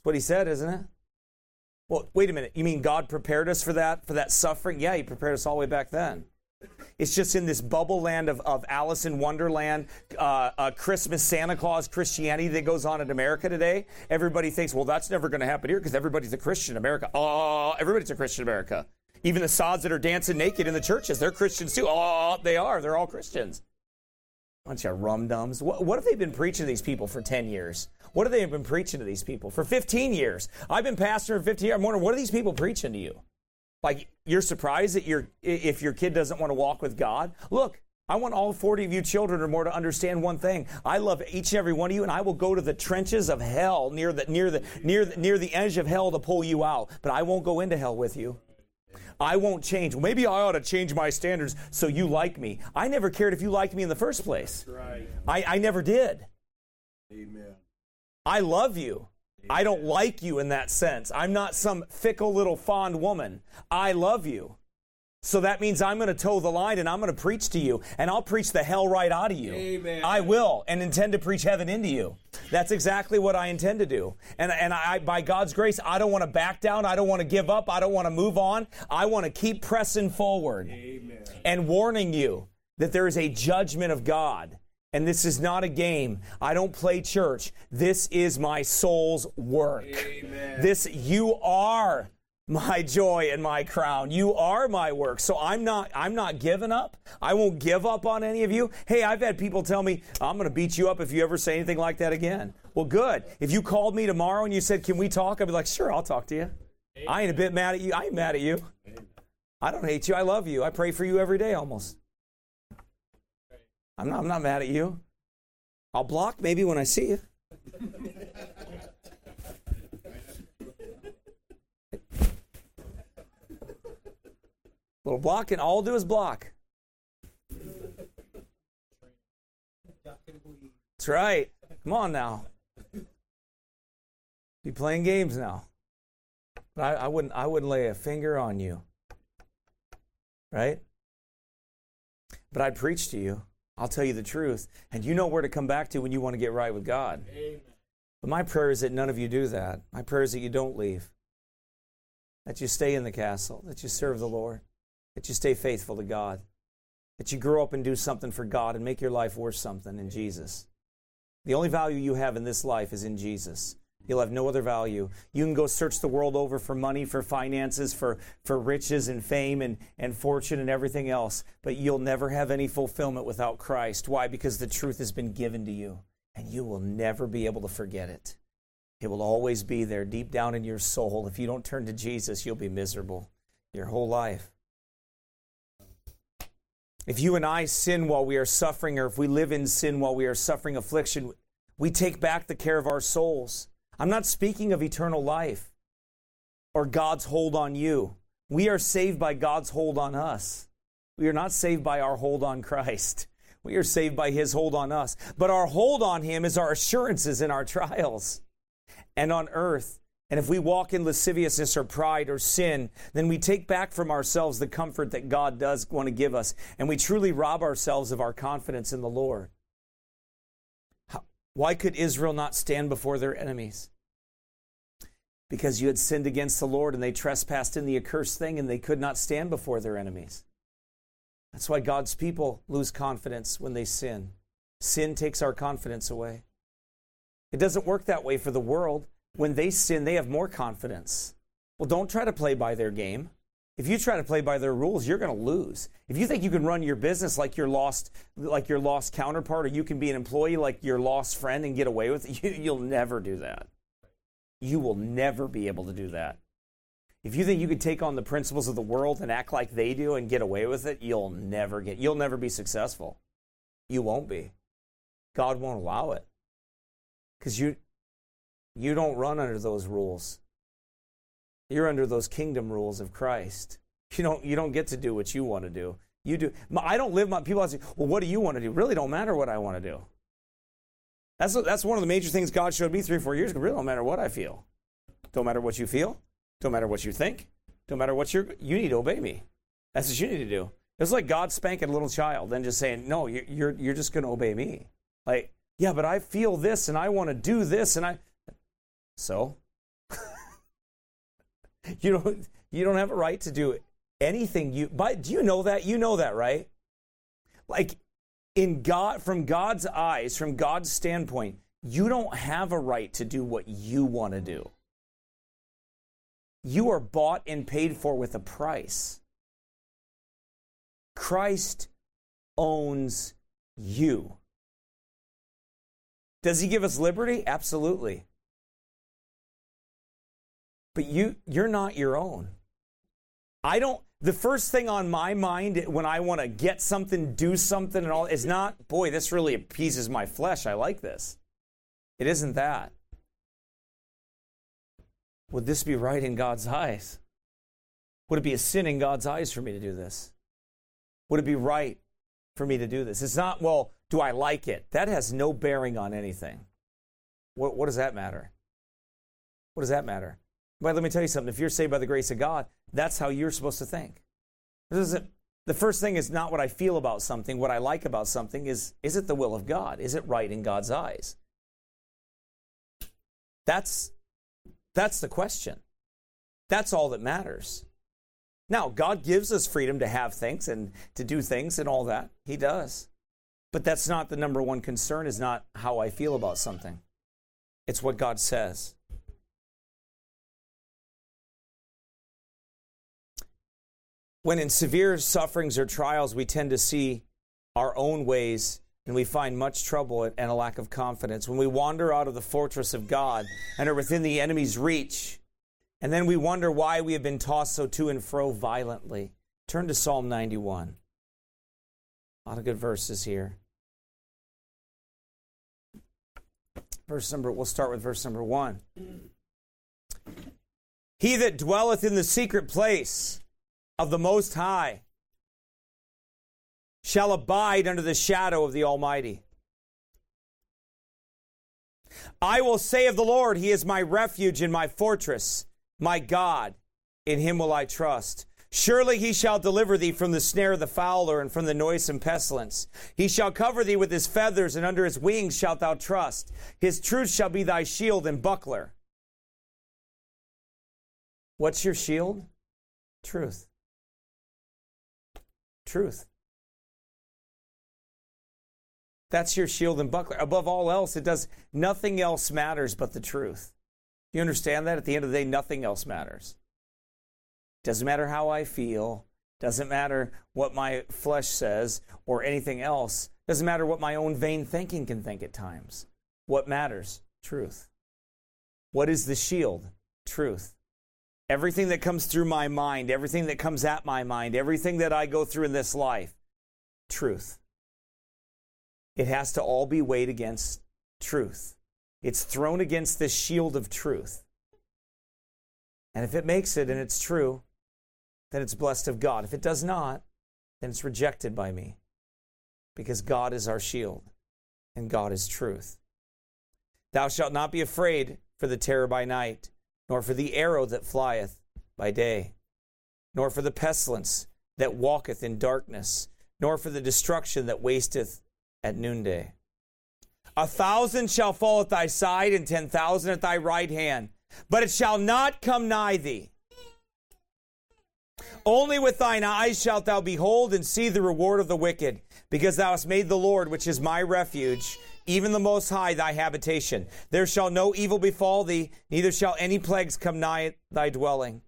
what he said, isn't it? Well, wait a minute. You mean God prepared us for that, for that suffering? Yeah, he prepared us all the way back then. It's just in this bubble land of, of Alice in Wonderland, uh, uh, Christmas, Santa Claus Christianity that goes on in America today. Everybody thinks, well, that's never going to happen here because everybody's a Christian in America. Oh, everybody's a Christian in America. Even the sods that are dancing naked in the churches, they're Christians too. Oh, they are. They're all Christians. Bunch of rum-dums. What, what have they been preaching to these people for ten years? What have they been preaching to these people for fifteen years? I've been pastor for fifteen years. I'm wondering, what are these people preaching to you? Like, you're surprised that your if your kid doesn't want to walk with God? Look, I want all forty of you children or more to understand one thing. I love each and every one of you, and I will go to the trenches of hell, near the near the near the, near the edge of hell to pull you out. But I won't go into hell with you. I won't change. Well, maybe I ought to change my standards so you like me. I never cared if you liked me in the first place. Right. I, I never did. Amen. I love you. I don't like you in that sense. I'm not some fickle little fond woman. I love you. So that means I'm going to toe the line and I'm going to preach to you. And I'll preach the hell right out of you. Amen. I will, and intend to preach heaven into you. That's exactly what I intend to do. And, and I, by God's grace, I don't want to back down. I don't want to give up. I don't want to move on. I want to keep pressing forward. Amen. And warning you that there is a judgment of God. And this is not a game. I don't play church. This is my soul's work. Amen. This, you are my joy and my crown. You are my work. So I'm not, I'm not giving up. I won't give up on any of you. Hey, I've had people tell me, I'm going to beat you up if you ever say anything like that again. Well, good. If you called me tomorrow and you said, can we talk? I'd be like, sure, I'll talk to you. Amen. I ain't a bit mad at you. I ain't mad at you. Amen. I don't hate you. I love you. I pray for you every day almost. I'm not, I'm not mad at you. I'll block maybe when I see you. Little blocking. All I'll do is block. That's right. Come on now. Be playing games now. But I, I wouldn't. I wouldn't lay a finger on you. Right? But I'd preach to you. I'll tell you the truth. And you know where to come back to when you want to get right with God. Amen. But my prayer is that none of you do that. My prayer is that you don't leave. That you stay in the castle. That you serve the Lord. That you stay faithful to God. That you grow up and do something for God and make your life worth something in Jesus. The only value you have in this life is in Jesus. You'll have no other value. You can go search the world over for money, for finances, for, for riches and fame and, and fortune and everything else, but you'll never have any fulfillment without Christ. Why? Because the truth has been given to you, and you will never be able to forget it. It will always be there deep down in your soul. If you don't turn to Jesus, you'll be miserable your whole life. If you and I sin while we are suffering, or if we live in sin while we are suffering affliction, we take back the care of our souls. I'm not speaking of eternal life or God's hold on you. We are saved by God's hold on us. We are not saved by our hold on Christ. We are saved by His hold on us. But our hold on Him is our assurances in our trials and on earth. And if we walk in lasciviousness or pride or sin, then we take back from ourselves the comfort that God does want to give us. And we truly rob ourselves of our confidence in the Lord. How, why could Israel not stand before their enemies? Because you had sinned against the Lord and they trespassed in the accursed thing and they could not stand before their enemies. That's why God's people lose confidence when they sin. Sin takes our confidence away. It doesn't work that way for the world. When they sin, they have more confidence. Well, don't try to play by their game. If you try to play by their rules, you're going to lose. If you think you can run your business like your lost, like your lost counterpart, or you can be an employee like your lost friend and get away with it, you, you'll never do that. You will never be able to do that. If you think you could take on the principles of the world and act like they do and get away with it, you'll never get, you'll never be successful. You won't be. God won't allow it. Because you, you don't run under those rules. You're under those kingdom rules of Christ. You don't, you don't get to do what you want to do. You do. I don't live my, people ask me, well, what do you want to do? Really don't matter what I want to do. That's, that's one of the major things God showed me three or four years ago. It really don't matter what I feel. Don't matter what you feel. Don't matter what you think. Don't matter what you're, you need to obey me. That's what you need to do. It's like God spanking a little child and just saying, no, you're, you're, you're just going to obey me. Like, yeah, but I feel this and I want to do this and I, so You don't, you don't have a right to do anything. You, but do you know that? You know that, right? Like, in God, from God's eyes, from God's standpoint, you don't have a right to do what you want to do. You are bought and paid for with a price. Christ owns you. Does he give us liberty? Absolutely. But you, you're not your own. I don't, the first thing on my mind when I want to get something, do something and all, is not, boy, this really appeases my flesh. I like this. It isn't that. Would this be right in God's eyes? Would it be a sin in God's eyes for me to do this? Would it be right for me to do this? It's not, well, do I like it? That has no bearing on anything. What, what does that matter? What does that matter? Well, let me tell you something. If you're saved by the grace of God, that's how you're supposed to think. This isn't, the first thing is not what I feel about something. What I like about something is, is it the will of God? Is it right in God's eyes? That's, that's the question. That's all that matters. Now, God gives us freedom to have things and to do things and all that. He does. But that's not the number one concern, is not how I feel about something. It's what God says. When in severe sufferings or trials, we tend to see our own ways and we find much trouble and a lack of confidence. When we wander out of the fortress of God and are within the enemy's reach, and then we wonder why we have been tossed so to and fro violently. Turn to Psalm ninety-one. A lot of good verses here. Verse number, we'll start with verse number one. He that dwelleth in the secret place of the Most High shall abide under the shadow of the Almighty. I will say of the Lord, he is my refuge and my fortress, my God, in him will I trust. Surely he shall deliver thee from the snare of the fowler and from the noisome pestilence. He shall cover thee with his feathers, and under his wings shalt thou trust. His truth shall be thy shield and buckler. What's your shield? Truth. Truth. That's your shield and buckler. Above all else, it does, nothing else matters but the truth. You understand that? At the end of the day, nothing else matters. Doesn't matter how I feel. Doesn't matter what my flesh says or anything else. Doesn't matter what my own vain thinking can think at times. What matters? Truth. What is the shield? Truth. Everything that comes through my mind, everything that comes at my mind, everything that I go through in this life, truth. It has to all be weighed against truth. It's thrown against the shield of truth. And if it makes it and it's true, then it's blessed of God. If it does not, then it's rejected by me. Because God is our shield and God is truth. Thou shalt not be afraid for the terror by night, nor for the arrow that flieth by day, nor for the pestilence that walketh in darkness, nor for the destruction that wasteth at noonday. A thousand shall fall at thy side, and ten thousand at thy right hand, but it shall not come nigh thee. Only with thine eyes shalt thou behold and see the reward of the wicked, because thou hast made the Lord, which is my refuge, even the Most High, thy habitation. There shall no evil befall thee, neither shall any plagues come nigh thy dwelling.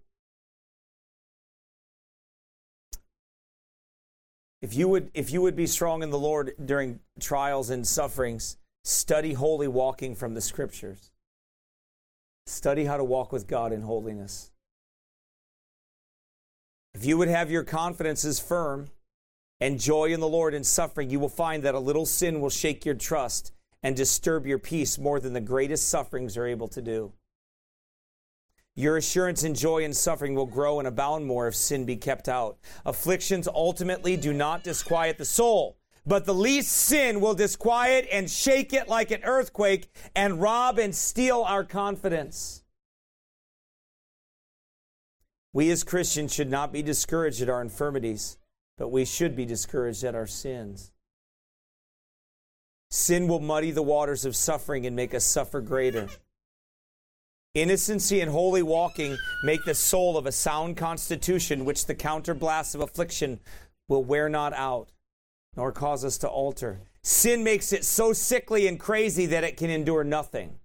If you would, if you would be strong in the Lord during trials and sufferings, study holy walking from the Scriptures. Study how to walk with God in holiness. If you would have your confidences firm and joy in the Lord in suffering, you will find that a little sin will shake your trust and disturb your peace more than the greatest sufferings are able to do. Your assurance and joy in suffering will grow and abound more if sin be kept out. Afflictions ultimately do not disquiet the soul, but the least sin will disquiet and shake it like an earthquake and rob and steal our confidence. We as Christians should not be discouraged at our infirmities, but we should be discouraged at our sins. Sin will muddy the waters of suffering and make us suffer greater. Innocency and holy walking make the soul of a sound constitution, which the counterblast of affliction will wear not out, nor cause us to alter. Sin makes it so sickly and crazy that it can endure nothing.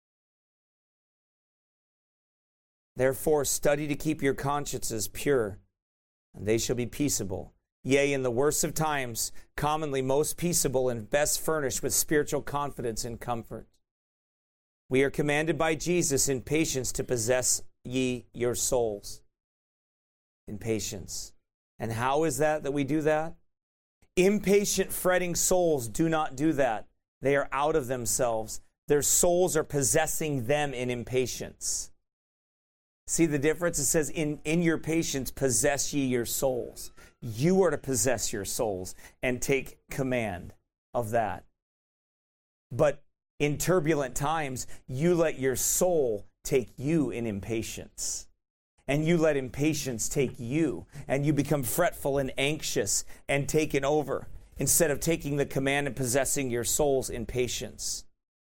Therefore, study to keep your consciences pure, and they shall be peaceable. Yea, in the worst of times, commonly most peaceable and best furnished with spiritual confidence and comfort. We are commanded by Jesus in patience to possess ye your souls. In patience. And how is that that we do that? Impatient, fretting souls do not do that. They are out of themselves. Their souls are possessing them in impatience. See the difference? It says, in, in your patience, possess ye your souls. You are to possess your souls and take command of that. But in turbulent times, you let your soul take you in impatience. And you let impatience take you. And you become fretful and anxious and taken over, instead of taking the command and possessing your souls in patience.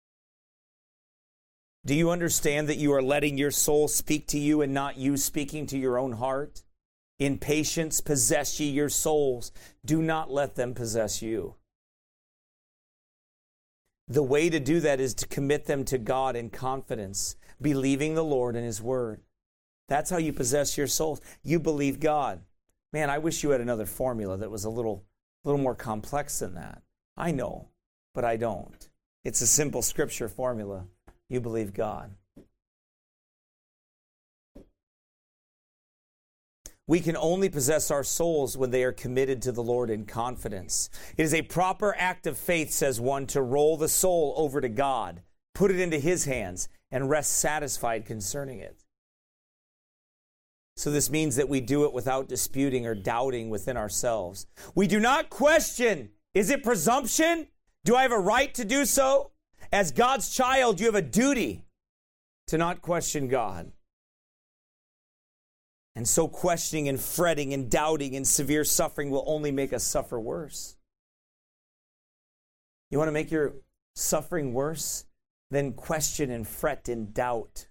Do you understand that you are letting your soul speak to you and not you speaking to your own heart? In patience, possess ye your souls. Do not let them possess you. The way to do that is to commit them to God in confidence, believing the Lord and His Word. That's how you possess your souls. You believe God. Man, I wish you had another formula that was a little, little more complex than that. I know, but I don't. It's a simple scripture formula. You believe God. We can only possess our souls when they are committed to the Lord in confidence. It is a proper act of faith, says one, to roll the soul over to God, put it into His hands, and rest satisfied concerning it. So this means that we do it without disputing or doubting within ourselves. We do not question, is it presumption? Do I have a right to do so? As God's child, you have a duty to not question God. And so questioning and fretting and doubting and severe suffering will only make us suffer worse. You want to make your suffering worse? Then question and fret and doubt.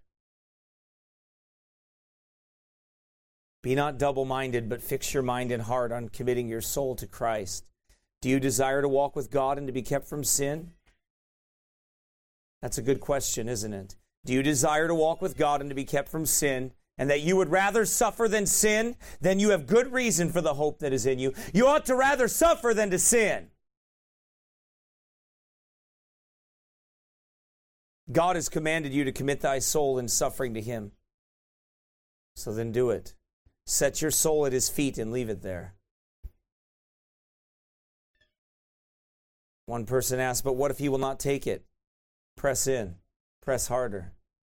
Be not double-minded, but fix your mind and heart on committing your soul to Christ. Do you desire to walk with God and to be kept from sin? That's a good question, isn't it? Do you desire to walk with God and to be kept from sin, and that you would rather suffer than sin? Then you have good reason for the hope that is in you. You ought to rather suffer than to sin. God has commanded you to commit thy soul in suffering to Him. So then do it. Set your soul at His feet and leave it there. One person asked, but what if He will not take it? Press in. Press harder.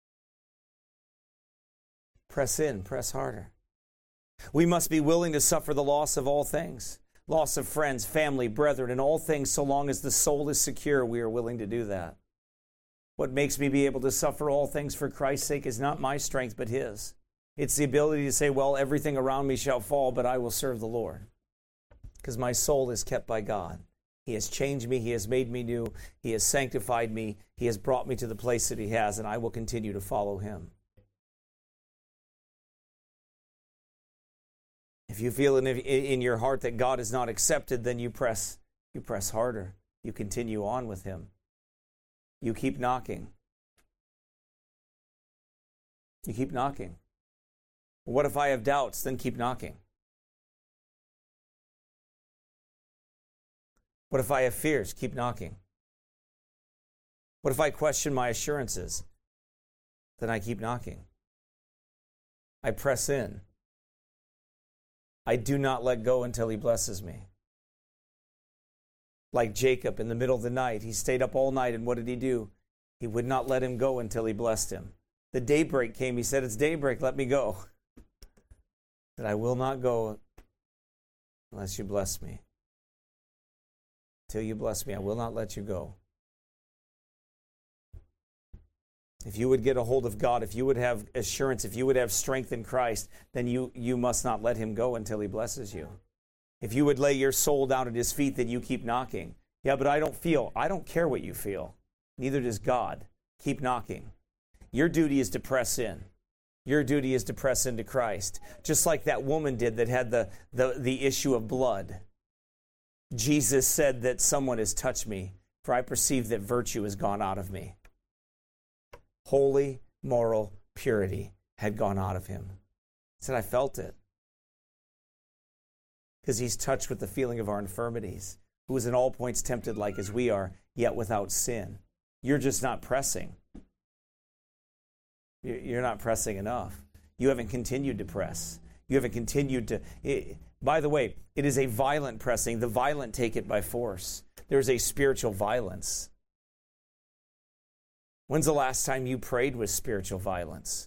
Press in. Press harder. We must be willing to suffer the loss of all things. Loss of friends, family, brethren, and all things, so long as the soul is secure, we are willing to do that. What makes me be able to suffer all things for Christ's sake is not my strength, but His. It's the ability to say, well, everything around me shall fall, but I will serve the Lord. Because my soul is kept by God. He has changed me. He has made me new. He has sanctified me. He has brought me to the place that He has, and I will continue to follow Him. If you feel in, in your heart that God is not accepted, then you press, you press harder. You continue on with Him. You keep knocking. You keep knocking. What if I have doubts? Then keep knocking. What if I have fears? Keep knocking. What if I question my assurances? Then I keep knocking. I press in. I do not let go until He blesses me. Like Jacob in the middle of the night, he stayed up all night, and what did he do? He would not let him go until He blessed him. The daybreak came. He said, it's daybreak, let me go. That I will not go unless you bless me. Till you bless me, I will not let you go. If you would get a hold of God, if you would have assurance, if you would have strength in Christ, then you, you must not let Him go until He blesses you. If you would lay your soul down at His feet, then you keep knocking. Yeah, but I don't feel. I don't care what you feel. Neither does God. Keep knocking. Your duty is to press in. Your duty is to press into Christ. Just like that woman did that had the, the, the issue of blood. Jesus said that someone has touched me, for I perceive that virtue has gone out of me. Holy, moral purity had gone out of him. He said, I felt it. Because he's touched with the feeling of our infirmities, who is in all points tempted like as we are, yet without sin. You're just not pressing. You're not pressing enough. You haven't continued to press. You haven't continued to... It, by the way, it is a violent pressing. The violent take it by force. There's a spiritual violence. When's the last time you prayed with spiritual violence?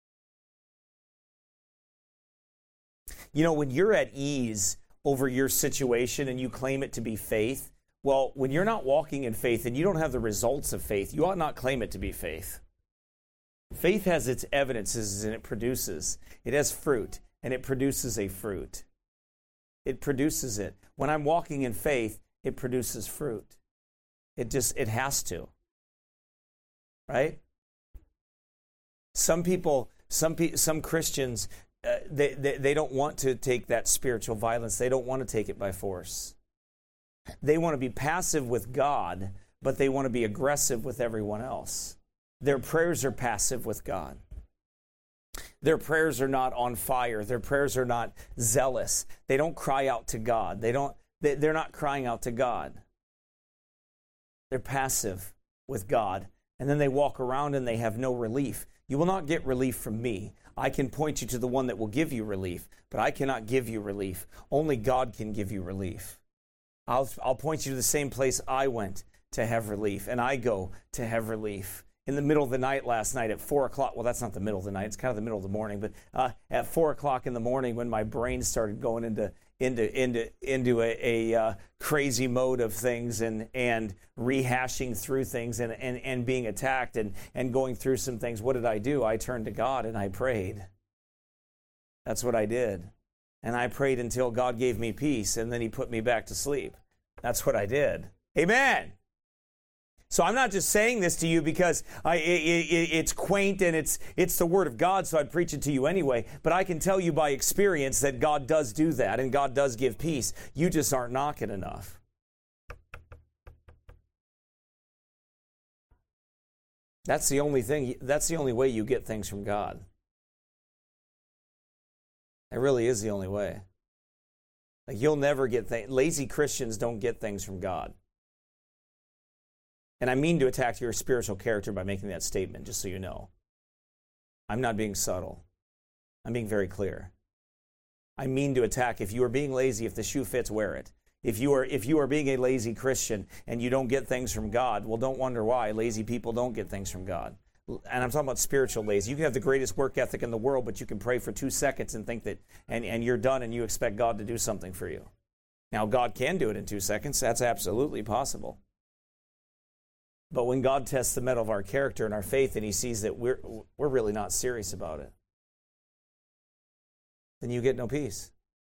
You know, when you're at ease over your situation and you claim it to be faith, well, when you're not walking in faith and you don't have the results of faith, you ought not claim it to be faith. Faith has its evidences and it produces. It has fruit and it produces a fruit. It produces it. When I'm walking in faith, it produces fruit. It just, it has to. Right? Some people, some pe- some Christians, uh, they, they, they don't want to take that spiritual violence. They don't want to take it by force. They want to be passive with God, but they want to be aggressive with everyone else. Their prayers are passive with God. Their prayers are not on fire. Their prayers are not zealous. They don't cry out to God. They don't, they, they're not crying out to God. They're passive with God. And then they walk around and they have no relief. You will not get relief from me. I can point you to the one that will give you relief, but I cannot give you relief. Only God can give you relief. I'll, I'll point you to the same place I went to have relief, and I go to have relief. In the middle of the night last night at four o'clock, well, that's not the middle of the night, it's kind of the middle of the morning, but uh, at four o'clock in the morning when my brain started going into into into into a, a uh, crazy mode of things and and rehashing through things and, and, and being attacked and, and going through some things, what did I do? I turned to God and I prayed. That's what I did. And I prayed until God gave me peace, and then he put me back to sleep. That's what I did. Amen. So I'm not just saying this to you because I, it, it, it's quaint and it's it's the Word of God, so I'd preach it to you anyway. But I can tell you by experience that God does do that, and God does give peace. You just aren't knocking enough. That's the only thing. That's the only way you get things from God. It really is the only way. Like, you'll never get things. Lazy Christians don't get things from God. And I mean to attack your spiritual character by making that statement, just so you know. I'm not being subtle. I'm being very clear. I mean to attack. If you are being lazy, if the shoe fits, wear it. If you are if you are being a lazy Christian and you don't get things from God, well, don't wonder why. Lazy people don't get things from God. And I'm talking about spiritual lazy. You can have the greatest work ethic in the world, but you can pray for two seconds and think that, and, and you're done and you expect God to do something for you. Now, God can do it in two seconds. That's absolutely possible. But when God tests the metal of our character and our faith and he sees that we're we're really not serious about it, then you get no peace.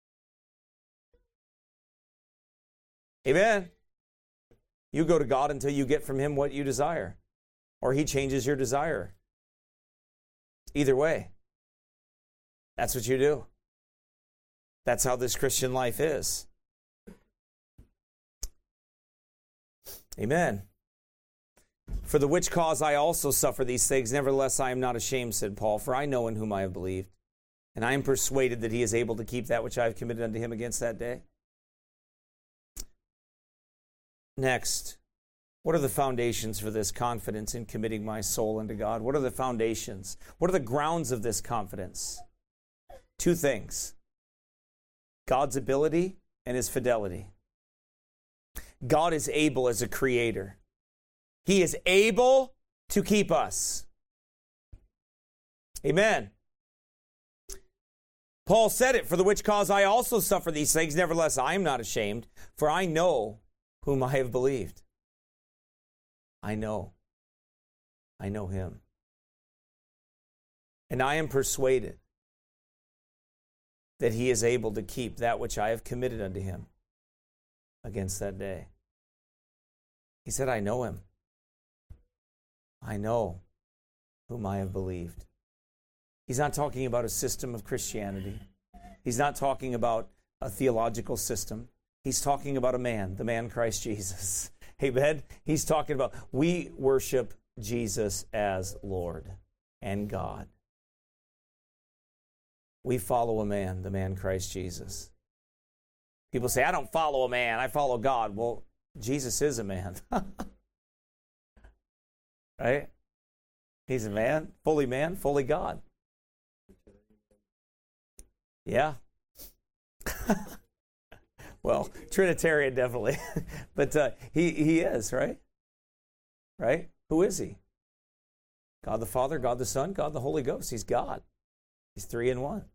Amen. You go to God until you get from him what you desire, or he changes your desire. Either way, that's what you do. That's how this Christian life is. Amen. For the which cause I also suffer these things, nevertheless I am not ashamed, said Paul, for I know in whom I have believed, and I am persuaded that he is able to keep that which I have committed unto him against that day. Next, what are the foundations for this confidence in committing my soul unto God? What are the foundations? What are the grounds of this confidence? Two things: God's ability and his fidelity. God is able as a creator. He is able to keep us. Amen. Paul said it, for the which cause I also suffer these things, nevertheless I am not ashamed, for I know whom I have believed. I know. I know him. And I am persuaded that he is able to keep that which I have committed unto him against that day. He said, I know him. I know. whom I have believed. He's not talking about a system of Christianity. He's not talking about a theological system. He's talking about a man, the man Christ Jesus. Amen? He's talking about, we worship Jesus as Lord and God. We follow a man, the man Christ Jesus. People say, I don't follow a man, I follow God. Well, Jesus is a man. Right? He's a man, fully man, fully God. Yeah. Well, Trinitarian definitely. But uh, he, he is, right? Right? Who is he? God the Father, God the Son, God the Holy Ghost. He's God. He's three in one.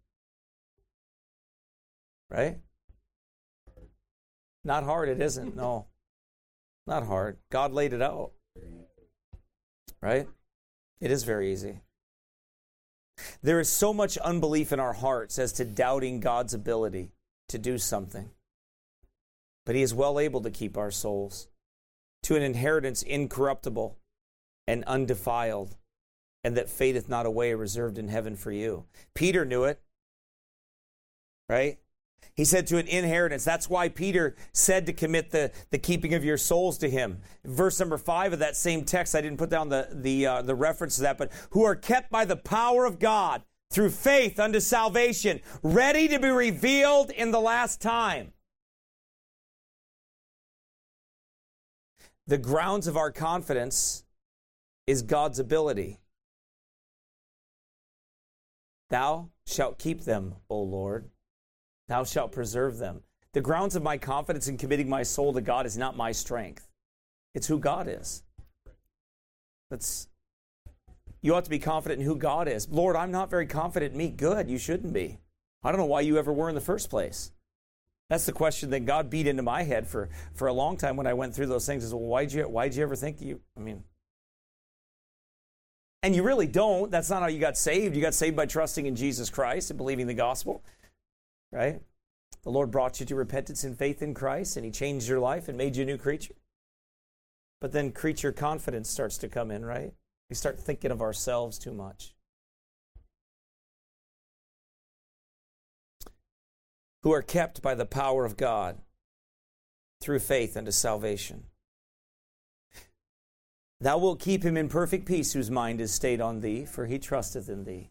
Right? Not hard, it isn't. No. Not hard. God laid it out. Right? It is very easy. There is so much unbelief in our hearts as to doubting God's ability to do something. But he is well able to keep our souls to an inheritance incorruptible and undefiled, and that fadeth not away, reserved in heaven for you. Peter knew it, right? He said to an inheritance. That's why Peter said to commit the, the keeping of your souls to him. Verse number five of that same text, I didn't put down the, the, uh, the reference to that, but who are kept by the power of God through faith unto salvation, ready to be revealed in the last time. The grounds of our confidence is God's ability. Thou shalt keep them, O Lord. Thou shalt preserve them. The grounds of my confidence in committing my soul to God is not my strength. It's who God is. That's, you ought to be confident in who God is. Lord, I'm not very confident in me. Good, you shouldn't be. I don't know why you ever were in the first place. That's the question that God beat into my head for, for a long time when I went through those things. Is, well, why'd you, why'd you ever think you, I mean... And you really don't. That's not how you got saved. You got saved by trusting in Jesus Christ and believing the gospel. Right? The Lord brought you to repentance and faith in Christ, and he changed your life and made you a new creature. But then creature confidence starts to come in, right? We start thinking of ourselves too much. Who are kept by the power of God through faith unto salvation. Thou wilt keep him in perfect peace whose mind is stayed on thee, for he trusteth in thee.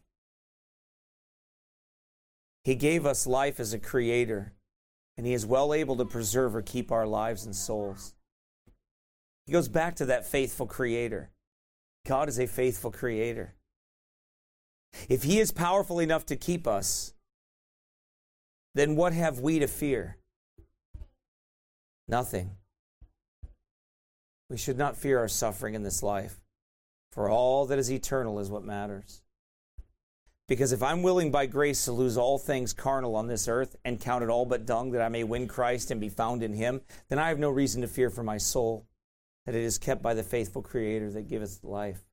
He gave us life as a creator, and he is well able to preserve or keep our lives and souls. He goes back to that faithful creator. God is a faithful creator. If he is powerful enough to keep us, then what have we to fear? Nothing. We should not fear our suffering in this life, for all that is eternal is what matters. Because if I'm willing by grace to lose all things carnal on this earth and count it all but dung that I may win Christ and be found in him, then I have no reason to fear for my soul, that it is kept by the faithful Creator that giveth life.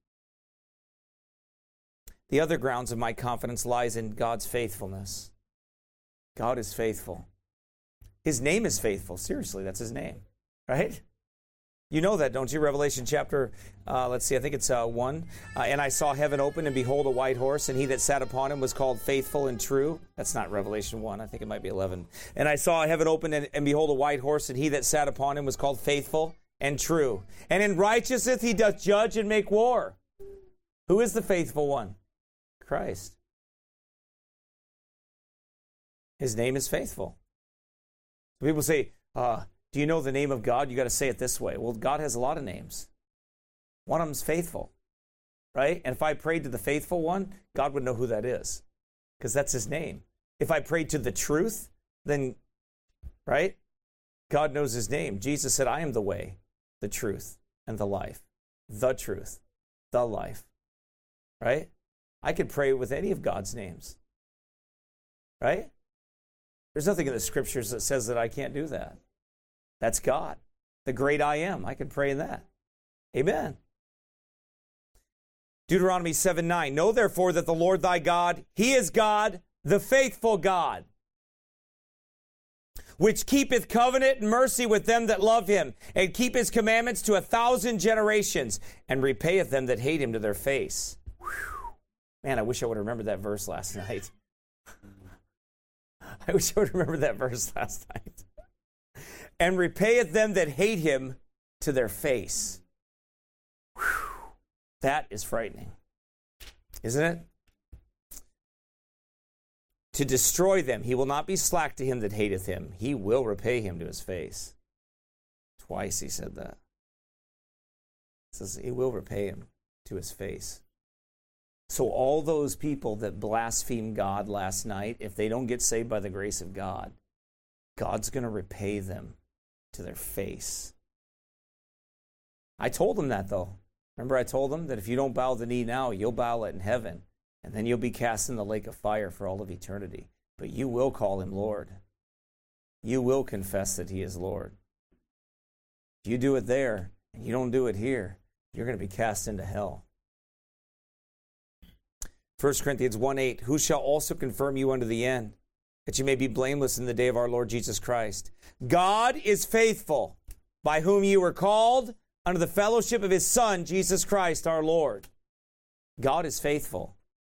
The other grounds of my confidence lies in God's faithfulness. God is faithful. His name is faithful. Seriously, that's his name, right? You know that, don't you? Revelation chapter, uh, let's see, I think it's uh, one. Uh, and I saw heaven open, and behold, a white horse, and he that sat upon him was called Faithful and True. That's not Revelation one. I think it might be eleven. And I saw heaven open, and, and behold, a white horse, and he that sat upon him was called Faithful and True. And in righteousness he doth judge and make war. Who is the faithful one? Christ. His name is faithful. People say, uh, do you know the name of God? You got to say it this way. Well, God has a lot of names. One of them is faithful, right? And if I prayed to the faithful one, God would know who that is, because that's his name. If I prayed to the truth, then, right? God knows his name. Jesus said, I am the way, the truth, and the life. The truth, the life, right? I could pray with any of God's names, right? There's nothing in the scriptures that says that I can't do that. That's God, the great I am. I can pray in that. Amen. Deuteronomy seven nine. Know therefore that the Lord thy God, he is God, the faithful God, which keepeth covenant and mercy with them that love him, and keep his commandments to a thousand generations, and repayeth them that hate him to their face. Whew. Man, I wish I would have remembered that verse last night. I wish I would have remembered that verse last night. And repayeth them that hate him to their face. Whew. That is frightening, isn't it? To destroy them. He will not be slack to him that hateth him. He will repay him to his face. Twice he said that. He says he will repay him to his face. So all those people that blasphemed God last night, if they don't get saved by the grace of God, God's going to repay them to their face. I told them that, though. Remember I told them that if you don't bow the knee now, you'll bow it in heaven, and then you'll be cast in the lake of fire for all of eternity. But you will call him Lord. You will confess that he is Lord. If you do it there, and you don't do it here, you're going to be cast into hell. First Corinthians one eight, who shall also confirm you unto the end, that you may be blameless in the day of our Lord Jesus Christ. God is faithful, by whom you were called unto the fellowship of his Son, Jesus Christ our Lord. God is faithful.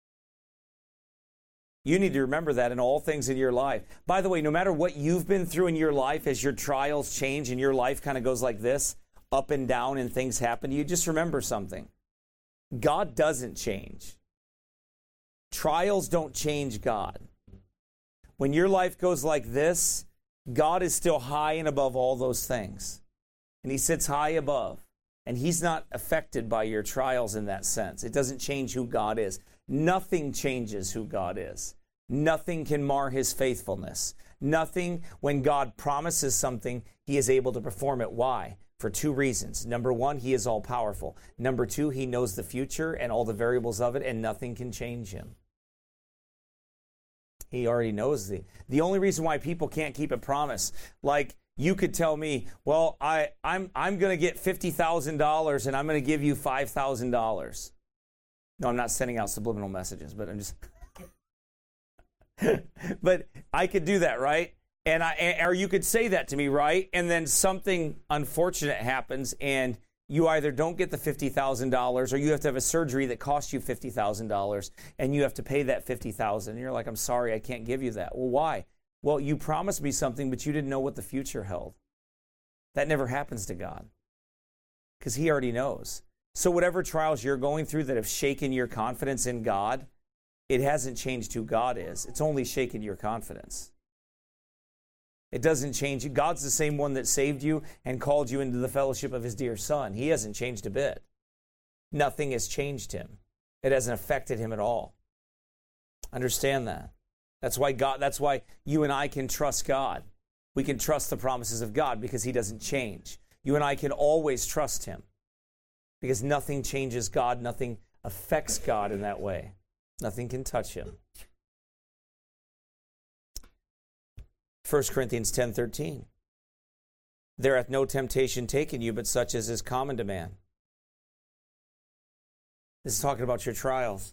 You need to remember that in all things in your life. By the way, no matter what you've been through in your life, as your trials change and your life kind of goes like this, up and down and things happen to you, just remember something. God doesn't change. Trials don't change God. When your life goes like this, God is still high and above all those things. And he sits high above. And he's not affected by your trials in that sense. It doesn't change who God is. Nothing changes who God is. Nothing can mar his faithfulness. Nothing, when God promises something, he is able to perform it. Why? For two reasons. Number one, he is all-powerful. Number two, he knows the future and all the variables of it, and nothing can change him. He already knows the... The only reason why people can't keep a promise, like you could tell me, well, I, I'm, I'm going to get fifty thousand dollars and I'm going to give you five thousand dollars. No, I'm not sending out subliminal messages, but I'm just... But I could do that, right? And I, or you could say that to me, right? And then something unfortunate happens and you either don't get the fifty thousand dollars or you have to have a surgery that costs you fifty thousand dollars and you have to pay that fifty thousand dollars. And you're like, I'm sorry, I can't give you that. Well, why? Well, you promised me something, but you didn't know what the future held. That never happens to God because he already knows. So whatever trials you're going through that have shaken your confidence in God, it hasn't changed who God is. It's only shaken your confidence. It doesn't change you. God's the same one that saved you and called you into the fellowship of his dear Son. He hasn't changed a bit. Nothing has changed him. It hasn't affected him at all. Understand that. That's why God, that's why you and I can trust God. We can trust the promises of God because he doesn't change. You and I can always trust him because nothing changes God. Nothing affects God in that way. Nothing can touch him. First Corinthians ten thirteen. There hath no temptation taken you, but such as is common to man. This is talking about your trials.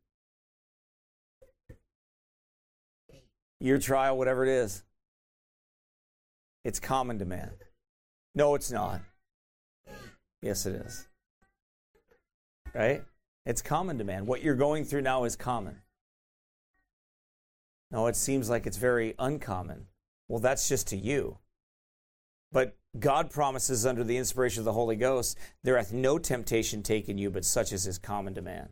Your trial, whatever it is. It's common to man. No, it's not. Yes, it is. Right? It's common to man. What you're going through now is common. No, it seems like it's very uncommon. Well, that's just to you. But God promises under the inspiration of the Holy Ghost, there hath no temptation taken you, but such as is common to man.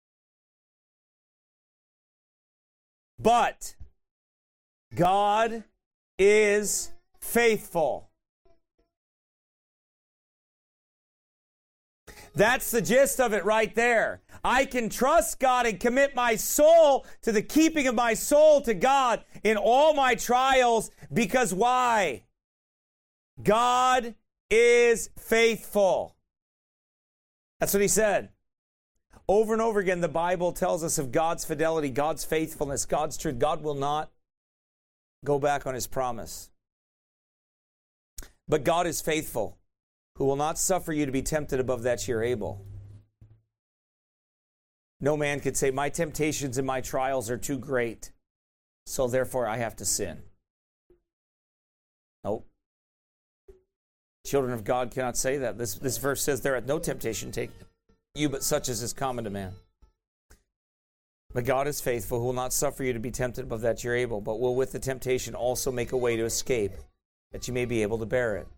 But God is faithful. That's the gist of it right there. I can trust God and commit my soul to the keeping of my soul to God in all my trials because why? God is faithful. That's what he said. Over and over again, the Bible tells us of God's fidelity, God's faithfulness, God's truth. God will not go back on his promise. But God is faithful, who will not suffer you to be tempted above that you're able. No man could say, my temptations and my trials are too great, so therefore I have to sin. Nope. Children of God cannot say that. This, this verse says, there hath no temptation taken you, but such as is common to man. But God is faithful, who will not suffer you to be tempted above that you're able, but will with the temptation also make a way to escape, that you may be able to bear it.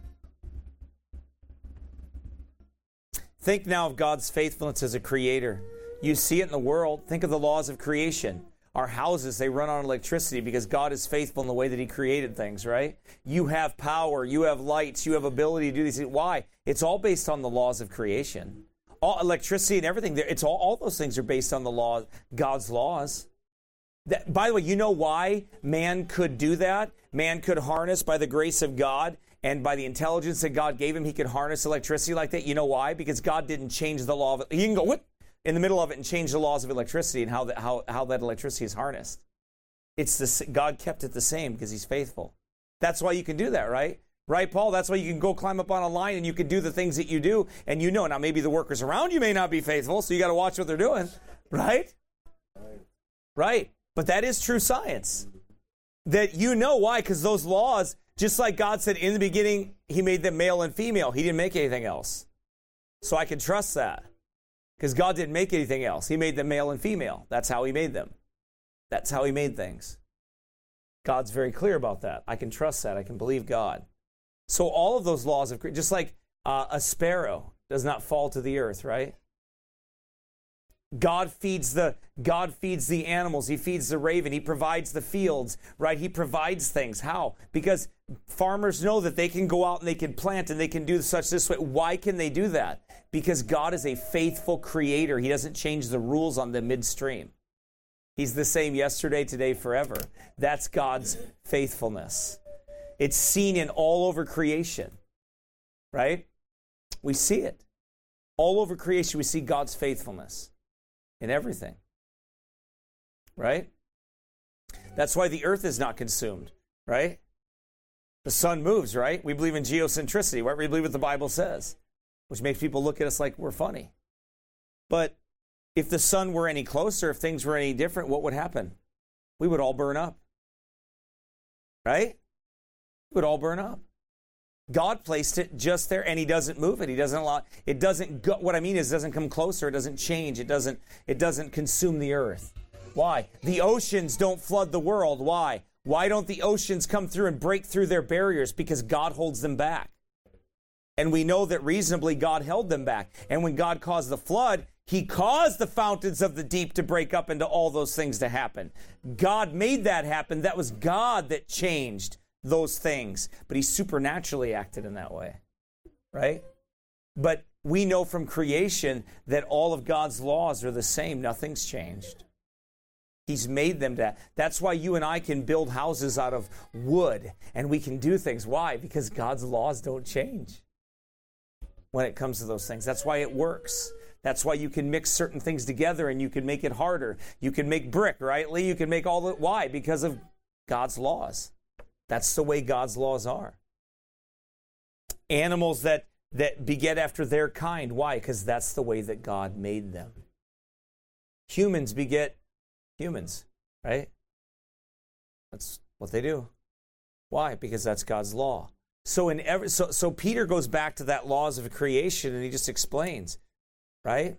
Think now of God's faithfulness as a creator. You see it in the world. Think of the laws of creation. Our houses, they run on electricity because God is faithful in the way that he created things, right? You have power, you have lights, you have ability to do these things. Why? It's all based on the laws of creation. All electricity and everything, it's all, all those things are based on the law, God's laws. That, by the way, you know why man could do that? Man could harness by the grace of God and by the intelligence that God gave him, he could harness electricity like that. You know why? Because God didn't change the law of it. He can go, what? In the middle of it and change the laws of electricity and how that, how, how that electricity is harnessed. It's the, God kept it the same because he's faithful. That's why you can do that, right? Right, Paul? That's why you can go climb up on a line and you can do the things that you do. And you know, now maybe the workers around you may not be faithful, so you got to watch what they're doing, right? Right. But that is true science. That you know why? Because those laws, just like God said in the beginning, he made them male and female. He didn't make anything else. So I can trust that. Because God didn't make anything else. He made them male and female. That's how he made them. That's how he made things. God's very clear about that. I can trust that. I can believe God. So all of those laws of, just like uh, a sparrow does not fall to the earth, right? God feeds the God feeds the animals. He feeds the raven. He provides the fields, right? He provides things. How? Because farmers know that they can go out and they can plant and they can do such this way. Why can they do that? Because God is a faithful creator. He doesn't change the rules on the midstream. He's the same yesterday, today, forever. That's God's faithfulness. It's seen in all over creation, right? We see it. All over creation, we see God's faithfulness in everything, right? That's why the earth is not consumed, right? The sun moves, right? We believe in geocentricity, right? We believe what the Bible says, which makes people look at us like we're funny. But if the sun were any closer, if things were any different, what would happen? We would all burn up, right? We would all burn up. God placed it just there, and he doesn't move it. He doesn't allow it. Doesn't go, what I mean is, it doesn't come closer. It doesn't change. It doesn't. It doesn't consume the earth. Why? The oceans don't flood the world. Why? Why don't the oceans come through and break through their barriers? Because God holds them back, and we know that reasonably God held them back. And when God caused the flood, he caused the fountains of the deep to break up into all those things to happen. God made that happen. That was God that changed those things, but he supernaturally acted in that way, right? But we know from creation that all of God's laws are the same. Nothing's changed. He's made them that. That's why you and I can build houses out of wood, and we can do things. Why? Because God's laws don't change when it comes to those things. That's why it works. That's why you can mix certain things together and you can make it harder. You can make brick, right, Lee? You can make all the... Why? Because of God's laws. That's the way God's laws are. Animals that, that beget after their kind. Why? Because that's the way that God made them. Humans beget humans, right? That's what they do. Why? Because that's God's law. So in every so so Peter goes back to that laws of creation and he just explains, right?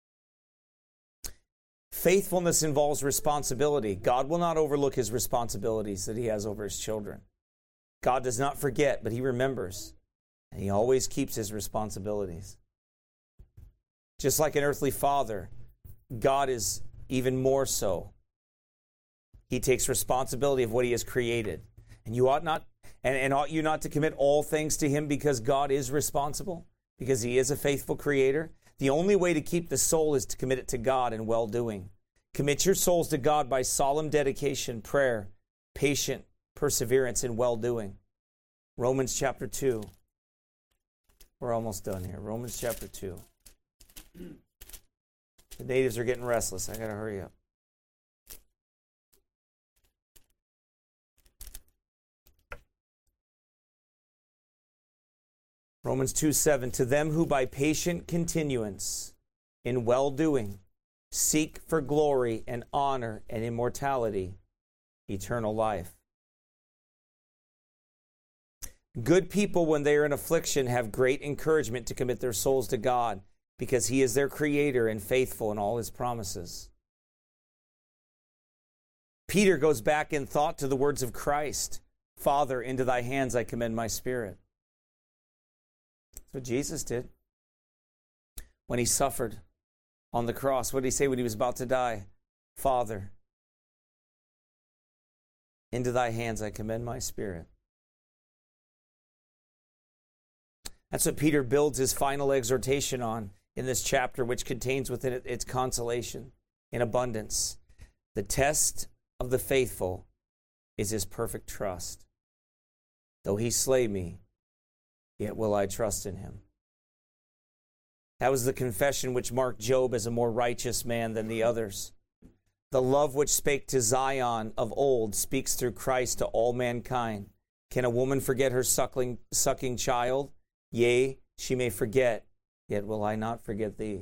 Faithfulness involves responsibility. God will not overlook his responsibilities that he has over his children. God does not forget, but he remembers. And he always keeps his responsibilities. Just like an earthly father, God is even more so. He takes responsibility of what he has created. And you ought not, and, and ought you not to commit all things to him because God is responsible, because he is a faithful creator? The only way to keep the soul is to commit it to God in well-doing. Commit your souls to God by solemn dedication, prayer, patient perseverance in well-doing. Romans chapter two. We're almost done here. Romans chapter two. The natives are getting restless. I got to hurry up. Romans two seven, to them who by patient continuance in well-doing seek for glory and honor and immortality, eternal life. Good people, when they are in affliction, have great encouragement to commit their souls to God because he is their creator and faithful in all his promises. Peter goes back in thought to the words of Christ. Father, into thy hands I commend my spirit. That's what Jesus did when he suffered on the cross. What did he say when he was about to die? Father, into thy hands I commend my spirit. That's what Peter builds his final exhortation on in this chapter, which contains within it its consolation in abundance. The test of the faithful is his perfect trust. Though he slay me, yet will I trust in him. That was the confession which marked Job as a more righteous man than the others. The love which spake to Zion of old speaks through Christ to all mankind. Can a woman forget her suckling, sucking child? Yea, she may forget, yet will I not forget thee.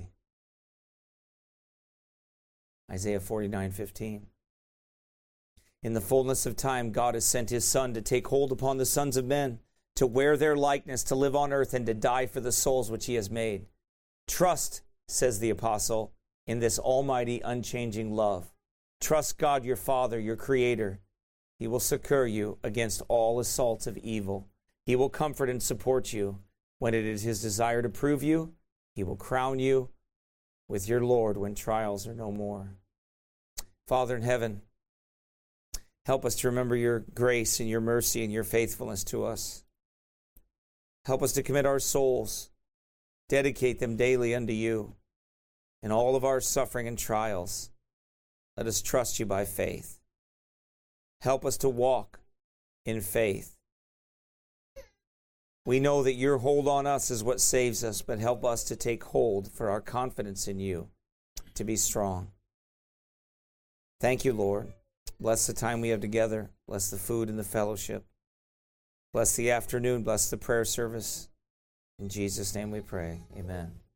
Isaiah forty-nine fifteen. In the fullness of time, God has sent his Son to take hold upon the sons of men, to wear their likeness, to live on earth, and to die for the souls which he has made. Trust, says the apostle, in this almighty, unchanging love. Trust God your Father, your Creator. He will succor you against all assaults of evil. He will comfort and support you. When it is his desire to prove you, he will crown you with your Lord when trials are no more. Father in heaven, help us to remember your grace and your mercy and your faithfulness to us. Help us to commit our souls, dedicate them daily unto you. In all of our suffering and trials, let us trust you by faith. Help us to walk in faith. We know that your hold on us is what saves us, but help us to take hold for our confidence in you, to be strong. Thank you, Lord. Bless the time we have together. Bless the food and the fellowship. Bless the afternoon. Bless the prayer service. In Jesus' name we pray. Amen.